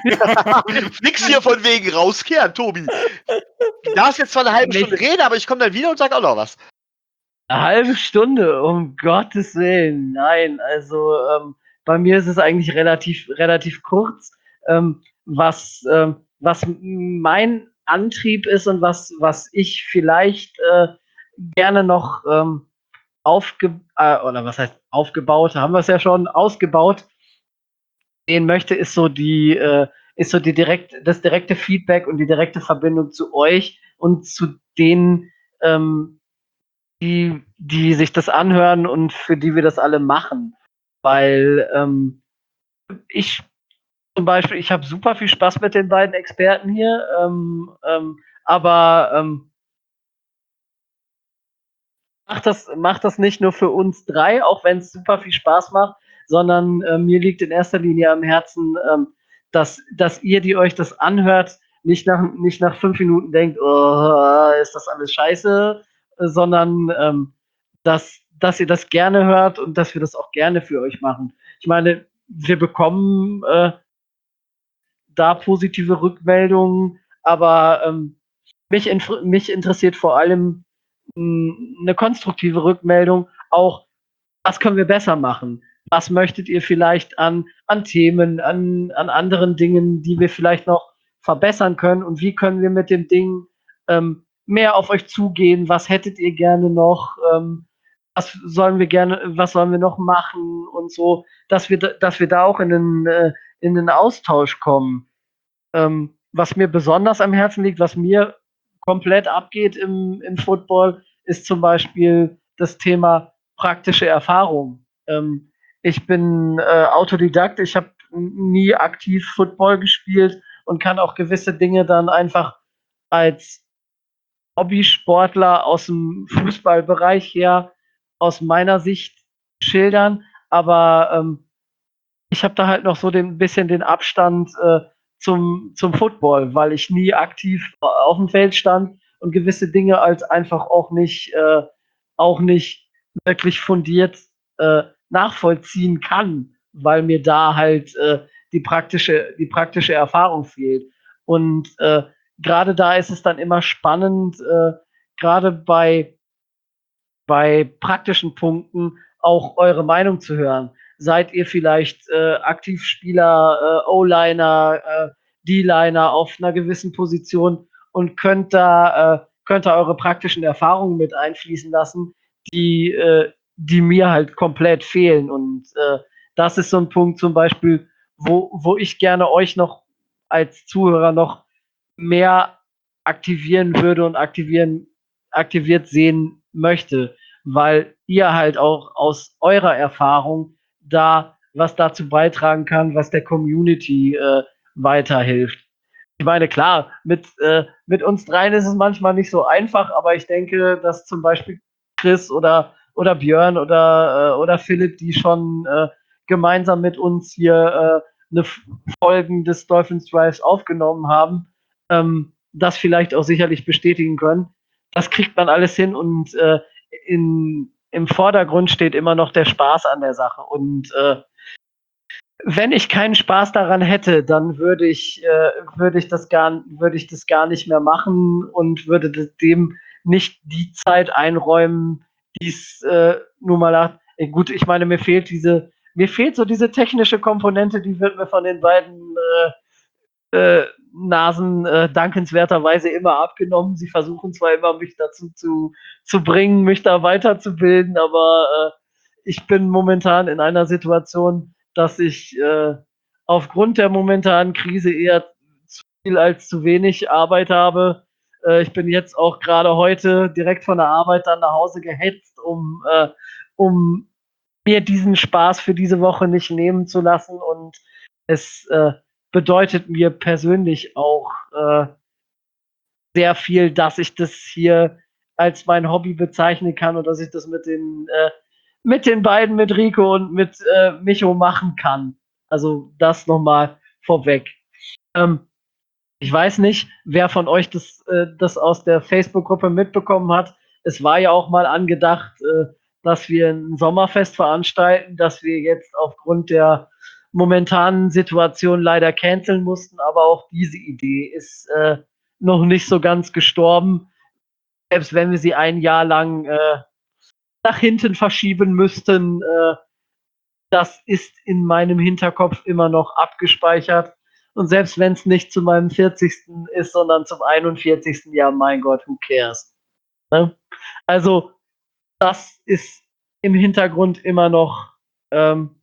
Nix hier von wegen rauskehren, Tobi. Du darfst jetzt zwar eine halbe Stunde reden, aber ich komme dann wieder und sag auch noch was. Eine halbe Stunde, um Gottes Willen. Nein, also ähm, bei mir ist es eigentlich relativ, relativ kurz. Ähm, was, ähm, was mein Antrieb ist und was, was ich vielleicht äh, gerne noch ähm, aufge äh, oder was heißt aufgebaut, haben wir es ja schon, ausgebaut sehen möchte, ist so die, äh, ist so die direkt, das direkte Feedback und die direkte Verbindung zu euch und zu denen, ähm, die, die sich das anhören und für die wir das alle machen. Weil ähm, ich zum Beispiel, ich habe super viel Spaß mit den beiden Experten hier, ähm, ähm, aber ähm, macht das, macht das nicht nur für uns drei, auch wenn es super viel Spaß macht, sondern äh, mir liegt in erster Linie am Herzen, ähm, dass, dass ihr, die euch das anhört, nicht nach, nicht nach fünf Minuten denkt, oh, ist das alles scheiße, äh, sondern ähm, dass, dass ihr das gerne hört und dass wir das auch gerne für euch machen. Ich meine, wir bekommen äh, da positive Rückmeldungen, aber ähm, mich, inf- mich interessiert vor allem mh, eine konstruktive Rückmeldung, auch was können wir besser machen? Was möchtet ihr vielleicht an, an Themen, an, an anderen Dingen, die wir vielleicht noch verbessern können und wie können wir mit dem Ding ähm, mehr auf euch zugehen. Was hättet ihr gerne noch? Ähm, was sollen wir gerne, was sollen wir noch machen und so, dass wir, dass wir da auch in den, äh, in den Austausch kommen. Ähm, was mir besonders am Herzen liegt, was mir komplett abgeht im, im Football, ist zum Beispiel das Thema praktische Erfahrung. Ähm, ich bin äh, Autodidakt, ich habe nie aktiv Football gespielt und kann auch gewisse Dinge dann einfach als Hobbysportler aus dem Fußballbereich her aus meiner Sicht schildern, aber ähm, ich habe da halt noch so den bisschen den Abstand äh, zum, zum Football, weil ich nie aktiv auf dem Feld stand und gewisse Dinge als einfach auch nicht, äh, auch nicht wirklich fundiert äh, nachvollziehen kann, weil mir da halt äh, die praktische, die praktische Erfahrung fehlt. Und äh, gerade da ist es dann immer spannend, äh, gerade bei bei praktischen Punkten auch eure Meinung zu hören. Seid ihr vielleicht äh, Aktivspieler, äh, O-Liner, äh, D-Liner auf einer gewissen Position und könnt da, äh, könnt da eure praktischen Erfahrungen mit einfließen lassen, die, äh, die mir halt komplett fehlen. Und äh, das ist so ein Punkt zum Beispiel, wo, wo ich gerne euch noch als Zuhörer noch mehr aktivieren würde und aktivieren, aktiviert sehen möchte, weil ihr halt auch aus eurer Erfahrung da was dazu beitragen kann, was der Community äh, weiterhilft. Ich meine, klar, mit, äh, mit uns dreien ist es manchmal nicht so einfach, aber ich denke, dass zum Beispiel Chris oder, oder Björn oder, äh, oder Philipp, die schon äh, gemeinsam mit uns hier äh, eine Folgen des Dolphins Drives aufgenommen haben, ähm, das vielleicht auch sicherlich bestätigen können. Das kriegt man alles hin und äh, in, im Vordergrund steht immer noch der Spaß an der Sache. Und äh, wenn ich keinen Spaß daran hätte, dann würde ich, äh, würde ich das gar, würde ich das gar nicht mehr machen und würde dem nicht die Zeit einräumen, die es äh, nun mal hat. Gut, ich meine, mir fehlt diese, mir fehlt so diese technische Komponente, die wird mir von den beiden äh, äh, Nasen äh, dankenswerterweise immer abgenommen. Sie versuchen zwar immer, mich dazu zu, zu bringen, mich da weiterzubilden, aber äh, ich bin momentan in einer Situation, dass ich äh, aufgrund der momentanen Krise eher zu viel als zu wenig Arbeit habe. Äh, ich bin jetzt auch gerade heute direkt von der Arbeit dann nach Hause gehetzt, um, äh, um mir diesen Spaß für diese Woche nicht nehmen zu lassen. Und es äh, bedeutet mir persönlich auch äh, sehr viel, dass ich das hier als mein Hobby bezeichnen kann und dass ich das mit den, äh, mit den beiden, mit Rico und mit äh, Micho machen kann. Also das nochmal vorweg. Ähm, ich weiß nicht, wer von euch das, äh, das aus der Facebook-Gruppe mitbekommen hat. Es war ja auch mal angedacht, äh, dass wir ein Sommerfest veranstalten, das wir jetzt aufgrund der momentanen Situation leider canceln mussten. Aber auch diese Idee ist äh, noch nicht so ganz gestorben, selbst wenn wir sie ein Jahr lang äh, nach hinten verschieben müssten. Äh, das ist in meinem Hinterkopf immer noch abgespeichert. Und selbst wenn es nicht zu meinem vierzigsten ist, sondern zum einundvierzigsten Ja, mein Gott, who cares? Ne? Also, das ist im Hintergrund immer noch ähm,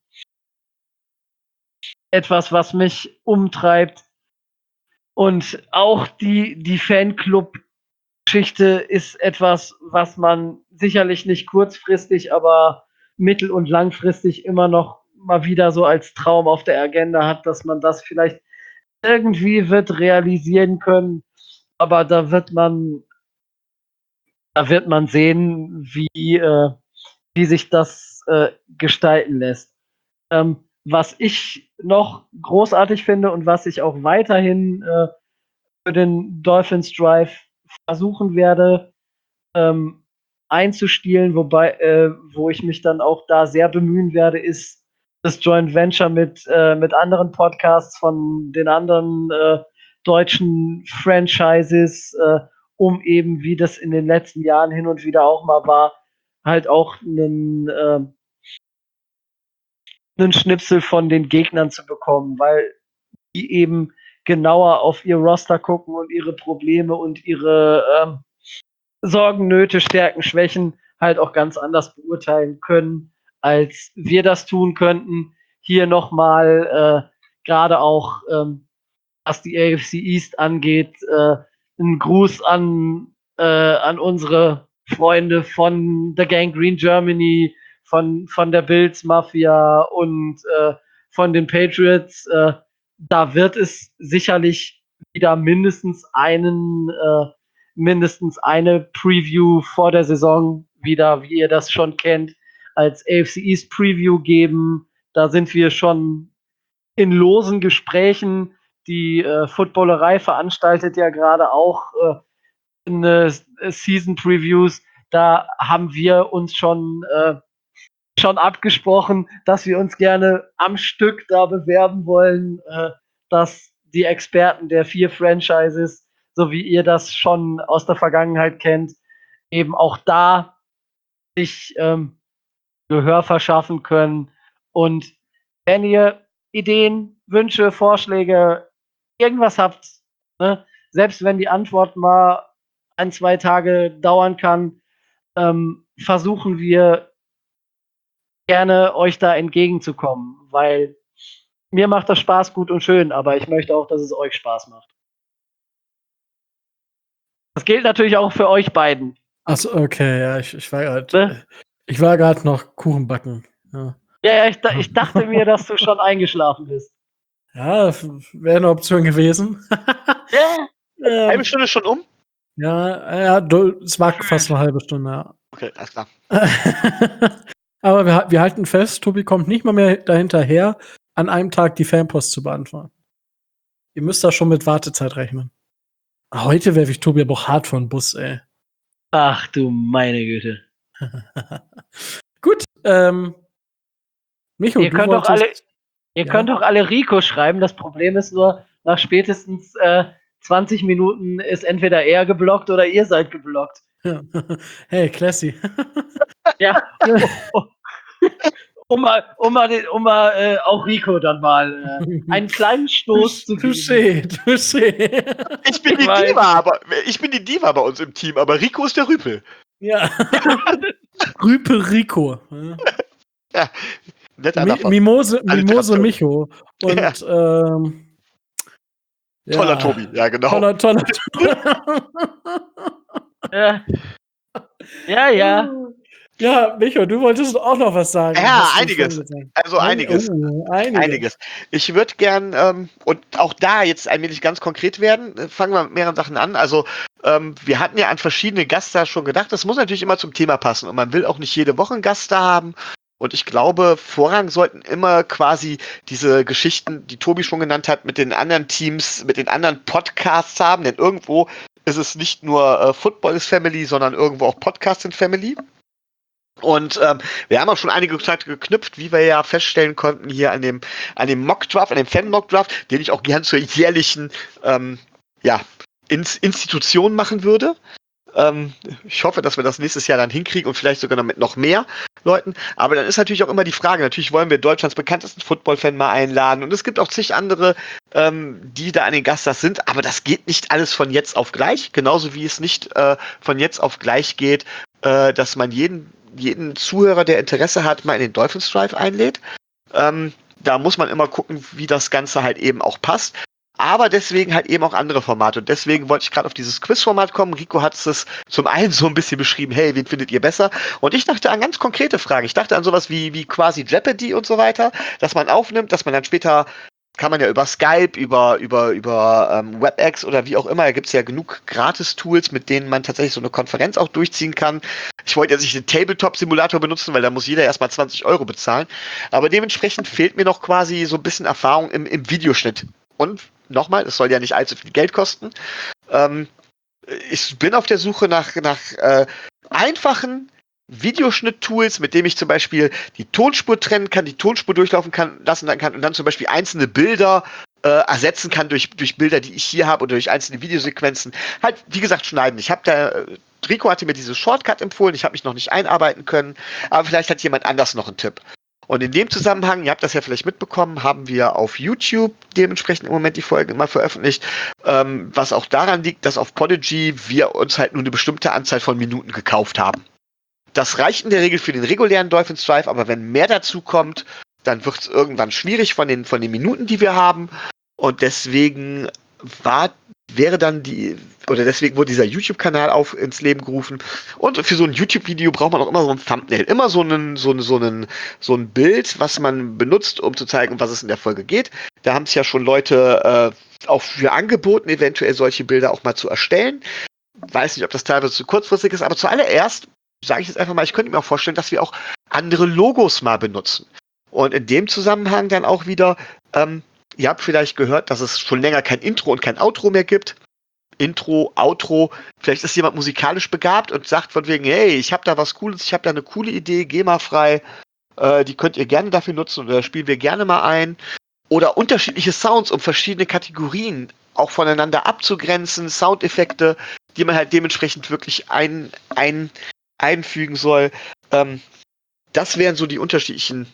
etwas, was mich umtreibt. Und auch die, die Fanclub-Geschichte ist etwas, was man sicherlich nicht kurzfristig, aber mittel- und langfristig immer noch mal wieder so als Traum auf der Agenda hat, dass man das vielleicht irgendwie wird realisieren können. Aber da wird man, da wird man sehen, wie, äh, wie sich das äh, gestalten lässt. Ähm, was ich noch großartig finde und was ich auch weiterhin äh, für den Dolphins Drive versuchen werde, ähm, einzustielen, wobei, äh, wo ich mich dann auch da sehr bemühen werde, ist das Joint Venture mit, äh, mit anderen Podcasts von den anderen äh, deutschen Franchises, äh, um eben, wie das in den letzten Jahren hin und wieder auch mal war, halt auch einen, äh, einen Schnipsel von den Gegnern zu bekommen, weil die eben genauer auf ihr Roster gucken und ihre Probleme und ihre ähm, Sorgen, Nöte, Stärken, Schwächen halt auch ganz anders beurteilen können, als wir das tun könnten. Hier nochmal äh, gerade auch, ähm, was die A F C East angeht, äh, ein Gruß an, äh, an unsere Freunde von The Gang Green Germany, von, von der Bills Mafia und äh, von den Patriots. Äh, da wird es sicherlich wieder mindestens einen, äh, mindestens eine Preview vor der Saison wieder, wie ihr das schon kennt, als A F C East Preview geben. Da sind wir schon in losen Gesprächen. Die äh, Footballerei veranstaltet ja gerade auch äh, eine Season Previews. Da haben wir uns schon, äh, schon abgesprochen, dass wir uns gerne am Stück da bewerben wollen, äh, dass die Experten der vier Franchises, so wie ihr das schon aus der Vergangenheit kennt, eben auch da sich ähm, Gehör verschaffen können. Und wenn ihr Ideen, Wünsche, Vorschläge, irgendwas habt, ne, selbst wenn die Antwort mal ein, zwei Tage dauern kann, ähm, versuchen wir gerne euch da entgegenzukommen, weil mir macht das Spaß gut und schön, aber ich möchte auch, dass es euch Spaß macht. Das gilt natürlich auch für euch beiden. Achso, okay, ja, ich, ich war gerade Ne? ich war gerade noch Kuchen backen. Ja, Ja, ja, ich, ich dachte mir, dass du schon eingeschlafen bist. ja wäre eine Option gewesen. Ja. ähm, Halbe Stunde schon um? ja, ja, du, es war fast eine halbe Stunde, ja. Okay, alles klar. Aber wir, wir halten fest, Tobi kommt nicht mal mehr dahinterher, an einem Tag die Fanpost zu beantworten. Ihr müsst da schon mit Wartezeit rechnen. Heute werfe ich Tobi aber auch hart vor den Bus, ey. Ach du meine Güte. Gut, ähm, Micho, Ihr du könnt doch wolltest, alle, ihr ja? könnt doch alle Rico schreiben. Das Problem ist nur, nach spätestens äh, zwanzig Minuten ist entweder er geblockt oder ihr seid geblockt. Hey, classy. Ja. um mal, um mal, den, um mal äh, auch Rico dann mal äh, einen kleinen Stoß zu geben. Touché, touché. Ich bin die Ich weiß. Diva, aber ich bin die Diva bei uns im Team, aber Rico ist der Rüpel. Ja. Rüpel Rico. Ja, netter Mi davon. Mimose, Mimose Alliteration. Micho. Und, Ja. ähm, ja. Toller Tobi, ja genau. Toller, toller Ja. Ja, ja. Ja, Micho, du wolltest auch noch was sagen. Ja, hast du einiges. schon gesagt. Also Ein- einiges. Oh, einiges. Einiges. Ich würde gern, ähm, und auch da jetzt ein wenig ganz konkret werden, äh, fangen wir mit mehreren Sachen an. Also, ähm, wir hatten ja an verschiedene Gäste schon gedacht, das muss natürlich immer zum Thema passen und man will auch nicht jede Woche einen Gast da haben. Und ich glaube, Vorrang sollten immer quasi diese Geschichten, die Tobi schon genannt hat, mit den anderen Teams, mit den anderen Podcasts haben, denn irgendwo ist es nicht nur äh, Football is Family, sondern irgendwo auch Podcast in Family. Und ähm, wir haben auch schon einige Kontakte geknüpft, wie wir ja feststellen konnten hier an dem an dem Mock-Draft, an dem Fan-Mock-Draft, den ich auch gern zur jährlichen ähm, ja, Ins Institution machen würde. Ähm, ich hoffe, dass wir das nächstes Jahr dann hinkriegen und vielleicht sogar noch mit noch mehr Leuten. Aber dann ist natürlich auch immer die Frage, natürlich wollen wir Deutschlands bekanntesten Football-Fan mal einladen und es gibt auch zig andere, ähm, die da an den Gaststars sind, aber das geht nicht alles von jetzt auf gleich, genauso wie es nicht äh, von jetzt auf gleich geht, äh, dass man jeden jeden Zuhörer, der Interesse hat, mal in den Dolphins Drive einlädt. Ähm, da muss man immer gucken, wie das Ganze halt eben auch passt. Aber deswegen halt eben auch andere Formate. Und deswegen wollte ich gerade auf dieses Quiz-Format kommen. Rico hat es zum einen so ein bisschen beschrieben, hey, wen findet ihr besser? Und ich dachte an ganz konkrete Fragen. Ich dachte an sowas wie, wie quasi Jeopardy und so weiter, dass man aufnimmt, dass man dann später, kann man ja über Skype, über, über, über ähm, WebEx oder wie auch immer, da gibt es ja genug Gratis-Tools, mit denen man tatsächlich so eine Konferenz auch durchziehen kann. Ich wollte jetzt nicht den Tabletop-Simulator benutzen, weil da muss jeder erstmal zwanzig Euro bezahlen. Aber dementsprechend fehlt mir noch quasi so ein bisschen Erfahrung im, im Videoschnitt. Und nochmal, es soll ja nicht allzu viel Geld kosten. Ähm, ich bin auf der Suche nach, nach äh, einfachen Videoschnitt-Tools, mit dem ich zum Beispiel die Tonspur trennen kann, die Tonspur durchlaufen kann, lassen kann und dann zum Beispiel einzelne Bilder äh, ersetzen kann durch, durch Bilder, die ich hier habe oder durch einzelne Videosequenzen. Halt, wie gesagt, schneiden. Ich habe da, Rico hatte mir diese Shortcut empfohlen, ich habe mich noch nicht einarbeiten können, aber vielleicht hat jemand anders noch einen Tipp. Und in dem Zusammenhang, ihr habt das ja vielleicht mitbekommen, haben wir auf YouTube dementsprechend im Moment die Folgen immer veröffentlicht, ähm, was auch daran liegt, dass auf Podigy wir uns halt nur eine bestimmte Anzahl von Minuten gekauft haben. Das reicht in der Regel für den regulären Dolphins Drive, aber wenn mehr dazu kommt, dann wird es irgendwann schwierig von den, von den Minuten, die wir haben. Und deswegen war, wäre dann die, oder deswegen wurde dieser YouTube-Kanal auf ins Leben gerufen. Und für so ein YouTube-Video braucht man auch immer so ein Thumbnail, immer so einen, so einen, so einen, so ein Bild, was man benutzt, um zu zeigen, um was es in der Folge geht. Da haben es ja schon Leute äh, auch für angeboten, eventuell solche Bilder auch mal zu erstellen. Weiß nicht, ob das teilweise zu kurzfristig ist, aber zuallererst sage ich jetzt einfach mal, ich könnte mir auch vorstellen, dass wir auch andere Logos mal benutzen. Und in dem Zusammenhang dann auch wieder, ähm, ihr habt vielleicht gehört, dass es schon länger kein Intro und kein Outro mehr gibt. Intro, Outro, vielleicht ist jemand musikalisch begabt und sagt von wegen, hey, ich habe da was Cooles, ich habe da eine coole Idee, GEMA-frei, äh, die könnt ihr gerne dafür nutzen oder spielen wir gerne mal ein. Oder unterschiedliche Sounds, um verschiedene Kategorien auch voneinander abzugrenzen, Soundeffekte, die man halt dementsprechend wirklich ein, ein, einfügen soll. Ähm, das wären so die unterschiedlichen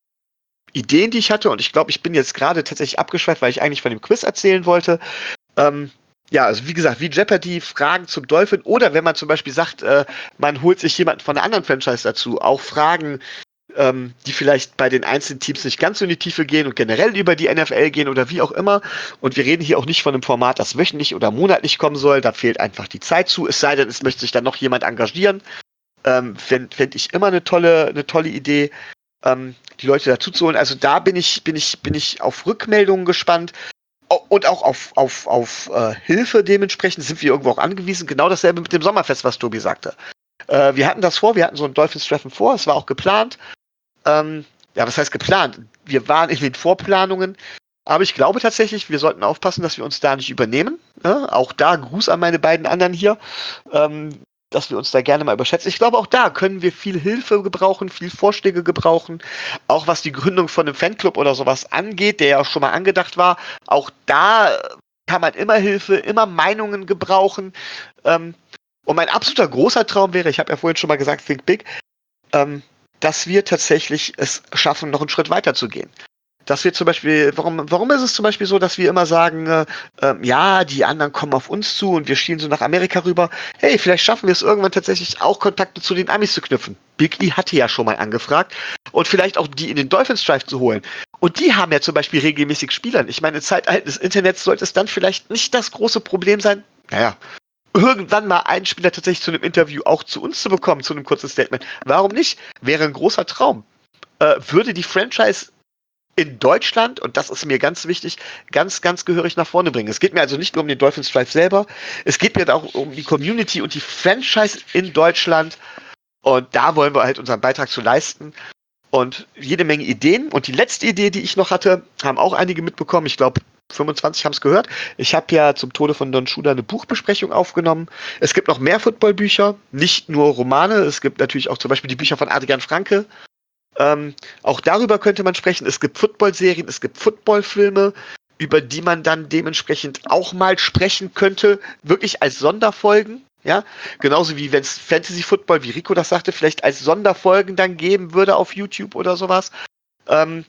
Ideen, die ich hatte, und ich glaube, ich bin jetzt gerade tatsächlich abgeschweift, weil ich eigentlich von dem Quiz erzählen wollte. Ähm, ja, also wie gesagt, wie Jeopardy, Fragen zum Dolphin, oder wenn man zum Beispiel sagt, äh, man holt sich jemanden von einer anderen Franchise dazu, auch Fragen, ähm, die vielleicht bei den einzelnen Teams nicht ganz so in die Tiefe gehen und generell über die N F L gehen oder wie auch immer. Und wir reden hier auch nicht von einem Format, das wöchentlich oder monatlich kommen soll, da fehlt einfach die Zeit zu, es sei denn, es möchte sich dann noch jemand engagieren. Ähm, fände fänd ich immer eine tolle, eine tolle Idee, ähm, die Leute dazu zu holen. Also da bin ich, bin ich, bin ich auf Rückmeldungen gespannt und auch auf, auf, auf äh, Hilfe dementsprechend sind wir irgendwo auch angewiesen. Genau dasselbe mit dem Sommerfest, was Tobi sagte. Äh, wir hatten das vor, wir hatten so ein Dolphins-Treffen vor, es war auch geplant. Ähm, ja, was heißt geplant? Wir waren in den Vorplanungen, aber ich glaube tatsächlich, wir sollten aufpassen, dass wir uns da nicht übernehmen. Ne? Auch da Gruß an meine beiden anderen hier. Ähm, dass wir uns da gerne mal überschätzen. Ich glaube, auch da können wir viel Hilfe gebrauchen, viel Vorschläge gebrauchen, auch was die Gründung von einem Fanclub oder sowas angeht, der ja auch schon mal angedacht war. Auch da kann man immer Hilfe, immer Meinungen gebrauchen. Ähm, und mein absoluter großer Traum wäre, ich habe ja vorhin schon mal gesagt, Think Big, ähm, dass wir tatsächlich es schaffen, noch einen Schritt weiter zu gehen. Dass wir zum Beispiel, warum, warum ist es zum Beispiel so, dass wir immer sagen, äh, äh, ja, die anderen kommen auf uns zu und wir schielen so nach Amerika rüber. Hey, vielleicht schaffen wir es irgendwann tatsächlich auch Kontakte zu den Amis zu knüpfen. Big E hatte ja schon mal angefragt und vielleicht auch die in den Dolphins Drive zu holen. Und die haben ja zum Beispiel regelmäßig Spielern. Ich meine, im Zeitalter des Internets sollte es dann vielleicht nicht das große Problem sein, naja, irgendwann mal einen Spieler tatsächlich zu einem Interview auch zu uns zu bekommen, zu einem kurzen Statement. Warum nicht? Wäre ein großer Traum. Äh, würde die Franchise in Deutschland, und das ist mir ganz wichtig, ganz, ganz gehörig nach vorne bringen. Es geht mir also nicht nur um den Dolphins Drive selber, es geht mir auch um die Community und die Franchise in Deutschland, und da wollen wir halt unseren Beitrag zu leisten und jede Menge Ideen. Und die letzte Idee, die ich noch hatte, haben auch einige mitbekommen, ich glaube fünfundzwanzig haben es gehört. Ich habe ja zum Tode von Don Schuda eine Buchbesprechung aufgenommen. Es gibt noch mehr Footballbücher, nicht nur Romane, es gibt natürlich auch zum Beispiel die Bücher von Adrian Franke. Ähm, auch darüber könnte man sprechen. Es gibt Football-Serien, es gibt Football-Filme, über die man dann dementsprechend auch mal sprechen könnte, wirklich als Sonderfolgen, ja, genauso wie wenn es Fantasy-Football, wie Rico das sagte, vielleicht als Sonderfolgen dann geben würde auf YouTube oder sowas. Ähm,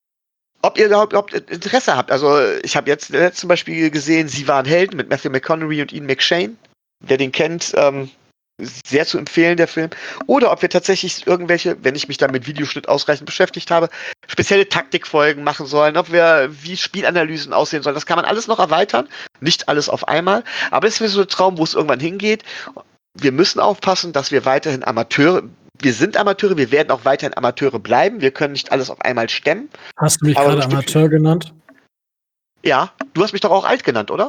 ob ihr überhaupt Interesse habt. Also ich habe jetzt zum Beispiel gesehen, Sie waren Helden mit Matthew McConaughey und Ian McShane. Wer den kennt, ähm, sehr zu empfehlen, der Film. Oder ob wir tatsächlich irgendwelche, wenn ich mich dann mit Videoschnitt ausreichend beschäftigt habe, spezielle Taktikfolgen machen sollen, ob wir, wie Spielanalysen aussehen sollen. Das kann man alles noch erweitern. Nicht alles auf einmal. Aber es wäre so ein Traum, wo es irgendwann hingeht. Wir müssen aufpassen, dass wir weiterhin Amateure, wir sind Amateure, wir werden auch weiterhin Amateure bleiben. Wir können nicht alles auf einmal stemmen. Hast du mich gerade Amateur genannt? Ja, du hast mich doch auch alt genannt, oder?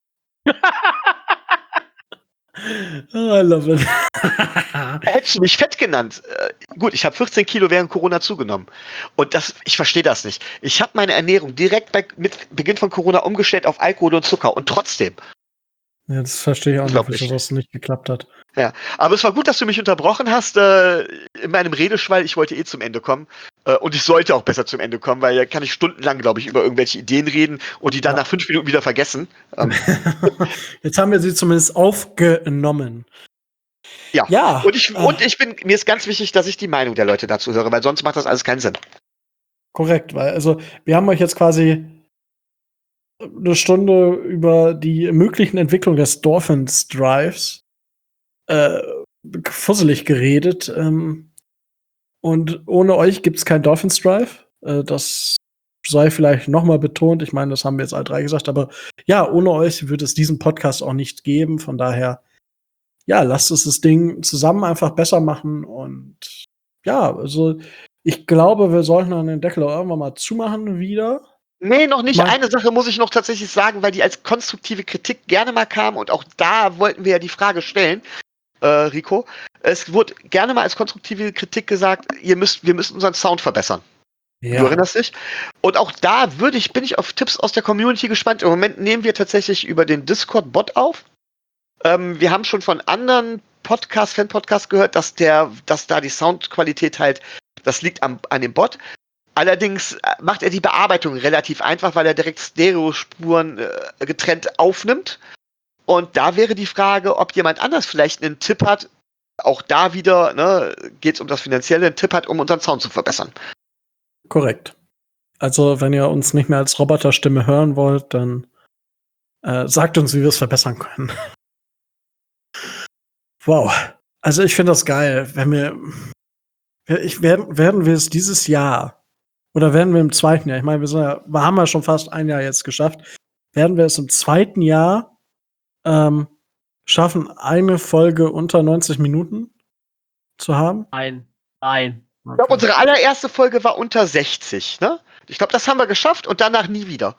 Oh, I love it. Hättest du mich fett genannt? Äh, gut, ich habe vierzehn Kilo während Corona zugenommen. Und das, ich verstehe das nicht. Ich habe meine Ernährung direkt bei, mit Beginn von Corona umgestellt auf Alkohol und Zucker. Und trotzdem. Ja, das verstehe ich auch nicht, wieso das nicht geklappt hat. Ja, aber es war gut, dass du mich unterbrochen hast äh, in meinem Redeschwall. Ich wollte eh zum Ende kommen. Äh, und ich sollte auch besser zum Ende kommen, weil da kann ich stundenlang, glaube ich, über irgendwelche Ideen reden und die dann ja. nach fünf Minuten wieder vergessen. Ähm. Jetzt haben wir sie zumindest aufgenommen. Ja, ja und, ich, äh. und ich bin, mir ist ganz wichtig, dass ich die Meinung der Leute dazu höre, weil sonst macht das alles keinen Sinn. Korrekt, weil also wir haben euch jetzt quasi eine Stunde über die möglichen Entwicklungen des Dolphins Drives äh, fusselig geredet. Ähm, und ohne euch gibt es kein Dolphins Drive. Äh, das sei vielleicht noch mal betont. Ich meine, das haben wir jetzt alle drei gesagt, aber ja, ohne euch würde es diesen Podcast auch nicht geben. Von daher, ja, lasst uns das Ding zusammen einfach besser machen. Und ja, also ich glaube, wir sollten dann den Deckel auch irgendwann mal zumachen wieder. Nee, noch nicht. Mein- Eine Sache muss ich noch tatsächlich sagen, weil die als konstruktive Kritik gerne mal kam und auch da wollten wir ja die Frage stellen, äh, Rico. Es wurde gerne mal als konstruktive Kritik gesagt, ihr müsst, wir müssen unseren Sound verbessern. Du erinnerst dich? Und auch da würde ich, bin ich auf Tipps aus der Community gespannt. Im Moment nehmen wir tatsächlich über den Discord-Bot auf. Ähm, wir haben schon von anderen Podcast, Fan-Podcasts gehört, dass der, dass da die Soundqualität halt, das liegt am, an dem Bot. Allerdings macht er die Bearbeitung relativ einfach, weil er direkt Stereospuren äh, getrennt aufnimmt. Und da wäre die Frage, ob jemand anders vielleicht einen Tipp hat, auch da wieder, ne, geht es um das Finanzielle, einen Tipp hat, um unseren Sound zu verbessern. Korrekt. Also, wenn ihr uns nicht mehr als Roboterstimme hören wollt, dann äh, sagt uns, wie wir es verbessern können. Wow. Also, ich finde das geil, wenn wir ich, werden, werden wir es dieses Jahr oder werden wir im zweiten Jahr, ich meine, wir, sind ja, wir haben ja schon fast ein Jahr jetzt geschafft, werden wir es im zweiten Jahr ähm, schaffen, eine Folge unter neunzig Minuten zu haben? Nein, nein. Ich glaube, unsere allererste Folge war unter sechzig, ne? Ich glaube, das haben wir geschafft und danach nie wieder.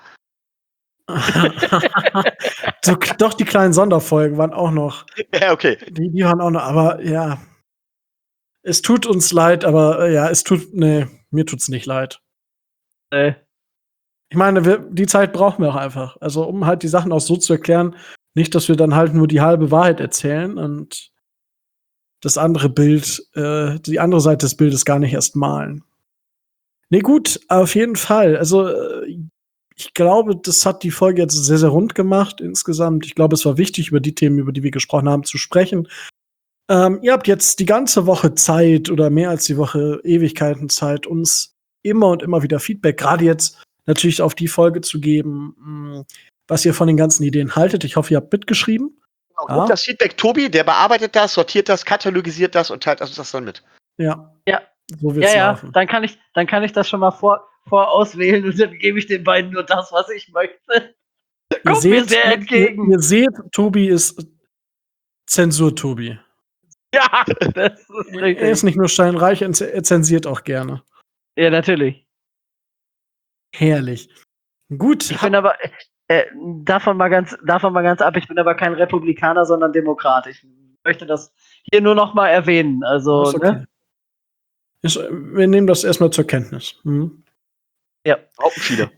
so, doch, die kleinen Sonderfolgen waren auch noch. Ja, okay. Die, die waren auch noch, aber ja. Es tut uns leid, aber äh, ja, es tut, nee, mir tut's nicht leid. Äh. Ich meine, wir, die Zeit brauchen wir auch einfach. Also, um halt die Sachen auch so zu erklären, nicht, dass wir dann halt nur die halbe Wahrheit erzählen und das andere Bild, äh, die andere Seite des Bildes gar nicht erst malen. Nee, gut, auf jeden Fall. Also, äh, ich glaube, das hat die Folge jetzt sehr, sehr rund gemacht insgesamt. Ich glaube, es war wichtig, über die Themen, über die wir gesprochen haben, zu sprechen. Ähm, ihr habt jetzt die ganze Woche Zeit oder mehr als die Woche Ewigkeiten Zeit, uns immer und immer wieder Feedback, gerade jetzt natürlich auf die Folge zu geben, mh, was ihr von den ganzen Ideen haltet. Ich hoffe, ihr habt mitgeschrieben. Genau, ja. Das Feedback Tobi, der bearbeitet das, sortiert das, katalogisiert das und teilt uns das dann mit. Ja. Ja. So wird's ja, laufen. Ja, dann kann ich, dann kann ich das schon mal vor, vorauswählen und dann gebe ich den beiden nur das, was ich möchte. Kommt mir sehr entgegen. Ihr, ihr seht, Tobi ist Zensur-Tobi. Ja, das ist richtig. Er ist nicht nur steinreich, er zensiert auch gerne. Ja, natürlich. Herrlich. Gut. Ich bin aber äh, davon mal ganz, davon mal ganz ab. Ich bin aber kein Republikaner, sondern Demokrat. Ich möchte das hier nur noch mal erwähnen. Also, ist okay. ne? Ist, wir nehmen das erstmal zur Kenntnis. Hm? Ja. Auch viele.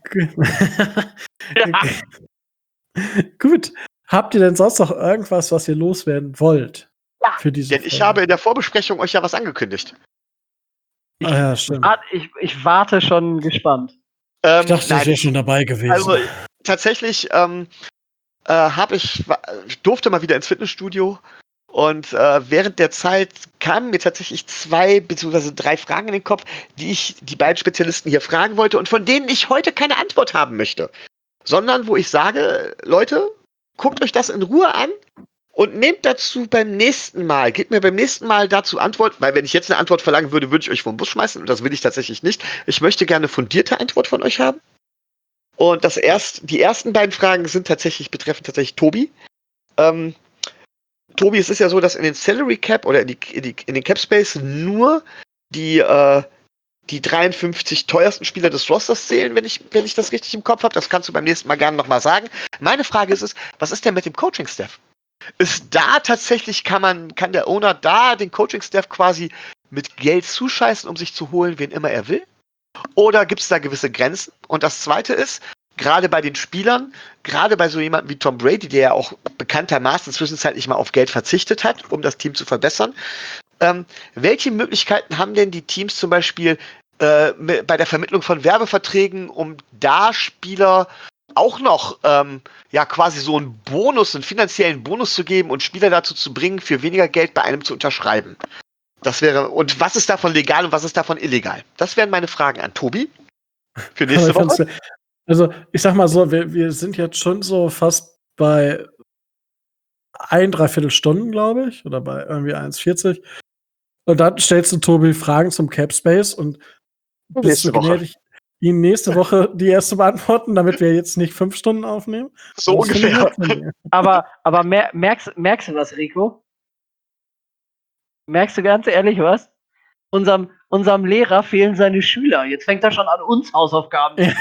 ja. Gut. Habt ihr denn sonst noch irgendwas, was ihr loswerden wollt? Ja, für diese denn ich Folge? habe in der Vorbesprechung euch ja was angekündigt. Ich, ah, ja, stimmt. Ich, ich warte schon gespannt. Ähm, ich dachte, nein, ich wäre schon dabei gewesen. Also tatsächlich ähm, äh, habe ich, ich durfte mal wieder ins Fitnessstudio und äh, während der Zeit kamen mir tatsächlich zwei bzw. drei Fragen in den Kopf, die ich die beiden Spezialisten hier fragen wollte und von denen ich heute keine Antwort haben möchte, sondern wo ich sage, Leute, guckt euch das in Ruhe an. Und nehmt dazu beim nächsten Mal, gebt mir beim nächsten Mal dazu Antwort, weil wenn ich jetzt eine Antwort verlangen würde, würde ich euch vom Bus schmeißen und das will ich tatsächlich nicht. Ich möchte gerne eine fundierte Antwort von euch haben. Und das erst, die ersten beiden Fragen sind tatsächlich, betreffen tatsächlich Tobi. Ähm, Tobi, es ist ja so, dass in den Salary Cap oder in, die, in, die, in den Cap Space nur die, äh, die dreiundfünfzig teuersten Spieler des Rosters zählen, wenn ich, wenn ich das richtig im Kopf habe. Das kannst du beim nächsten Mal gerne nochmal sagen. Meine Frage ist es, was ist denn mit dem Coaching-Staff? Ist da tatsächlich, kann man, kann der Owner da den Coaching-Staff quasi mit Geld zuscheißen, um sich zu holen, wen immer er will? Oder gibt es da gewisse Grenzen? Und das Zweite ist, gerade bei den Spielern, gerade bei so jemandem wie Tom Brady, der ja auch bekanntermaßen zwischenzeitlich mal auf Geld verzichtet hat, um das Team zu verbessern, ähm, welche Möglichkeiten haben denn die Teams zum Beispiel äh, bei der Vermittlung von Werbeverträgen, um da Spieler auch noch ähm, ja quasi so einen Bonus, einen finanziellen Bonus zu geben und Spieler dazu zu bringen, für weniger Geld bei einem zu unterschreiben. Das wäre, und was ist davon legal und was ist davon illegal? Das wären meine Fragen an Tobi. Für nächste Aber ich Woche? fand's- Also, ich sag mal so, wir, wir sind jetzt schon so fast bei ein, dreiviertel Stunden, glaube ich, oder bei irgendwie eins vierzig. Und dann stellst du Tobi Fragen zum Cap Space und bist du Nächste Woche. gnädig, ihn nächste Woche die erste beantworten, damit wir jetzt nicht fünf Stunden aufnehmen? So Das finde ich ungefähr. nett von dir. Aber, aber mer merkst, merkst du was, Rico? Merkst du ganz ehrlich was? Unserem, unserem Lehrer fehlen seine Schüler. Jetzt fängt er schon an, uns Hausaufgaben zu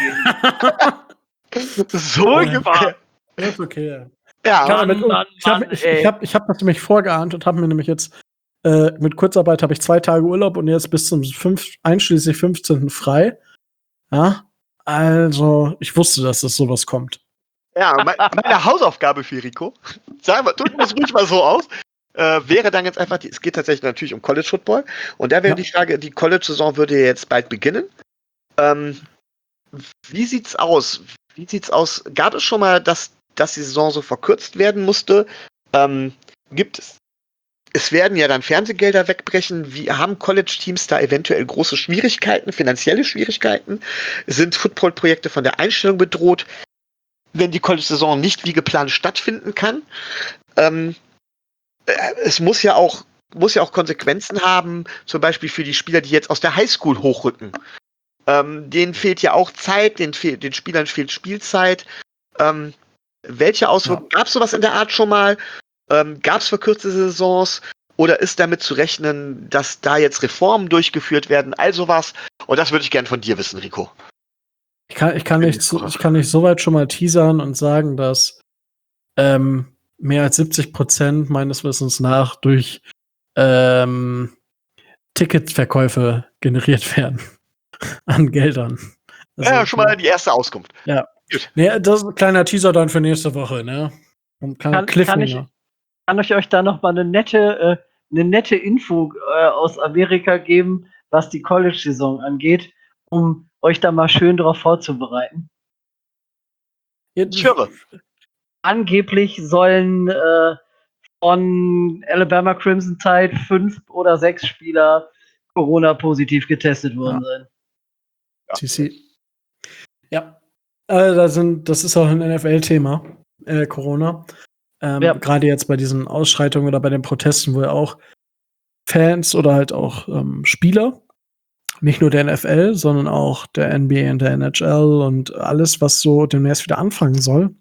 geben. So Furchtbar. ungefähr. Das ist okay. Ja, Ich hab Mann, damit- Mann, ich habe Mann, ich, ey. ich hab, ich hab das nämlich vorgeahnt und habe mir nämlich jetzt äh, mit Kurzarbeit habe ich zwei Tage Urlaub und jetzt bis zum fünf, einschließlich fünfzehnten frei. Ja, also ich wusste, dass das sowas kommt. ja me meine Hausaufgabe für Rico, sagen wir, drücken wir es ruhig mal so aus, äh, wäre dann jetzt einfach, die, es geht tatsächlich natürlich um College Football. Und da wäre Ja. die Frage, die College-Saison würde jetzt bald beginnen. Ähm, wie sieht's aus? Wie sieht's aus? Gab es schon mal, dass, dass die Saison so verkürzt werden musste? Ähm, gibt es? Es werden ja dann Fernsehgelder wegbrechen. Wie haben College-Teams da eventuell große Schwierigkeiten, finanzielle Schwierigkeiten? Sind Football-Projekte von der Einstellung bedroht, wenn die College-Saison nicht wie geplant stattfinden kann? Ähm, äh, es muss ja auch muss ja auch Konsequenzen haben, zum Beispiel für die Spieler, die jetzt aus der Highschool hochrücken. Ähm, denen fehlt ja auch Zeit, den, fehl, den Spielern fehlt Spielzeit. Ähm, welche Auswirkungen, gab es sowas in der Art schon mal? Ähm, gab es verkürzte Saisons? Oder ist damit zu rechnen, dass da jetzt Reformen durchgeführt werden? All sowas. Und das würde ich gerne von dir wissen, Rico. Ich kann, ich kann, Für nicht, nächste so- Woche. ich kann nicht so weit schon mal teasern und sagen, dass ähm, mehr als siebzig Prozent meines Wissens nach durch ähm, Ticketverkäufe generiert werden an Geldern. Also, ja, schon mal die erste Auskunft. Ja. Gut. Nee, das ist ein kleiner Teaser dann für nächste Woche, ne? Ein kleiner Kann- kann Cliffhanger. Kann ich euch da noch mal eine nette, äh, eine nette Info äh, aus Amerika geben, was die College-Saison angeht, um euch da mal schön drauf vorzubereiten. Ja, Ich höre. Angeblich sollen äh, von Alabama Crimson Tide fünf oder sechs Spieler Corona-positiv getestet worden sein. C C. Ja. Äh, da sind, das ist auch ein N F L-Thema, äh, Corona. Ähm, Ja. Gerade jetzt bei diesen Ausschreitungen oder bei den Protesten, wo ja auch Fans oder halt auch ähm, Spieler, nicht nur der N F L, sondern auch der N B A und der N H L und alles, was so demnächst wieder anfangen soll,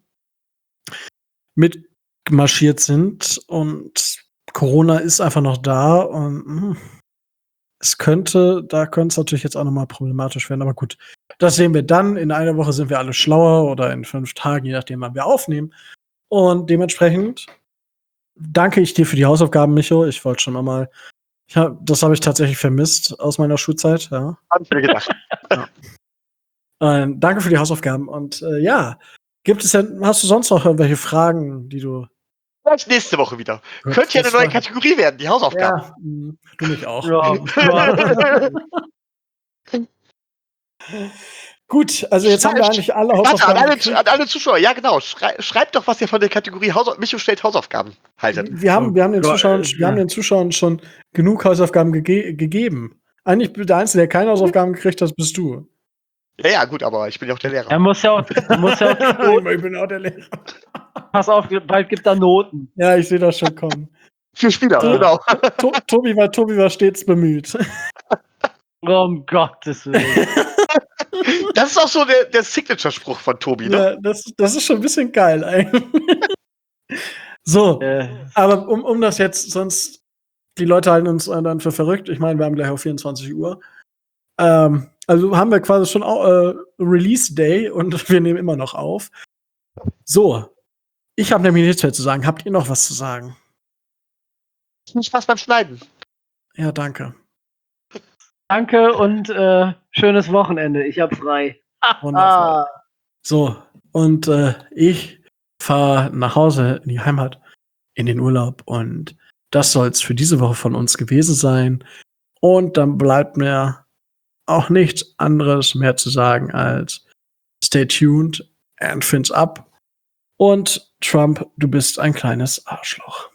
mitmarschiert sind. Und Corona ist einfach noch da und mh, es könnte, da könnte es natürlich jetzt auch nochmal problematisch werden. Aber gut, das sehen wir dann. In einer Woche sind wir alle schlauer oder in fünf Tagen, je nachdem, wann wir aufnehmen. Und dementsprechend danke ich dir für die Hausaufgaben, Micho. Ich wollte schon mal, ich hab, das habe ich tatsächlich vermisst aus meiner Schulzeit. Ja. Hab ich mir gedacht. Ähm, danke für die Hausaufgaben. Und äh, ja, gibt es denn, hast du sonst noch irgendwelche Fragen, die du. Vielleicht nächste Woche wieder. Gut, Könnte ja eine das neue war- Kategorie werden, die Hausaufgaben. Ja, mh, du mich auch. Ja, Gut, also jetzt haben wir eigentlich alle Warte, an Hausaufgaben. alle, gekriegt. an alle Zuschauer, ja genau, schrei, schreibt doch, was ihr von der Kategorie Haus Micho stellt Hausaufgaben haltet. Wir haben, wir haben, den Gott, Zuschauern, äh, wir haben den Zuschauern schon genug Hausaufgaben gege gegeben. Eigentlich der Einzige, der keine Hausaufgaben gekriegt hat, bist du. Ja, ja, gut, aber ich bin ja auch der Lehrer. er muss ja auch, er muss ja auch Ich bin auch der Lehrer. pass auf, bald gibt er Noten. Ja, ich sehe das schon kommen. Für Spieler, Ja. genau. To Tobi, war, Tobi war stets bemüht. Um Gottes Willen. Das ist auch so der, der Signature-Spruch von Tobi, ne? Ja, das, das ist schon ein bisschen geil eigentlich. So, äh, aber um, um das jetzt, sonst, die Leute halten uns dann für verrückt. Ich meine, wir haben gleich auf vierundzwanzig Uhr. Ähm, also haben wir quasi schon auch, äh, Release Day und wir nehmen immer noch auf. So, ich habe nämlich nichts mehr zu sagen. Habt ihr noch was zu sagen? Viel Spaß beim Schneiden. Ja, danke. danke und äh, schönes Wochenende. Ich hab frei. Wundervoll. So, und äh, ich fahre nach Hause in die Heimat, in den Urlaub und das soll es für diese Woche von uns gewesen sein. Und dann bleibt mir auch nichts anderes mehr zu sagen als stay tuned and fins up. Und Trump, du bist ein kleines Arschloch.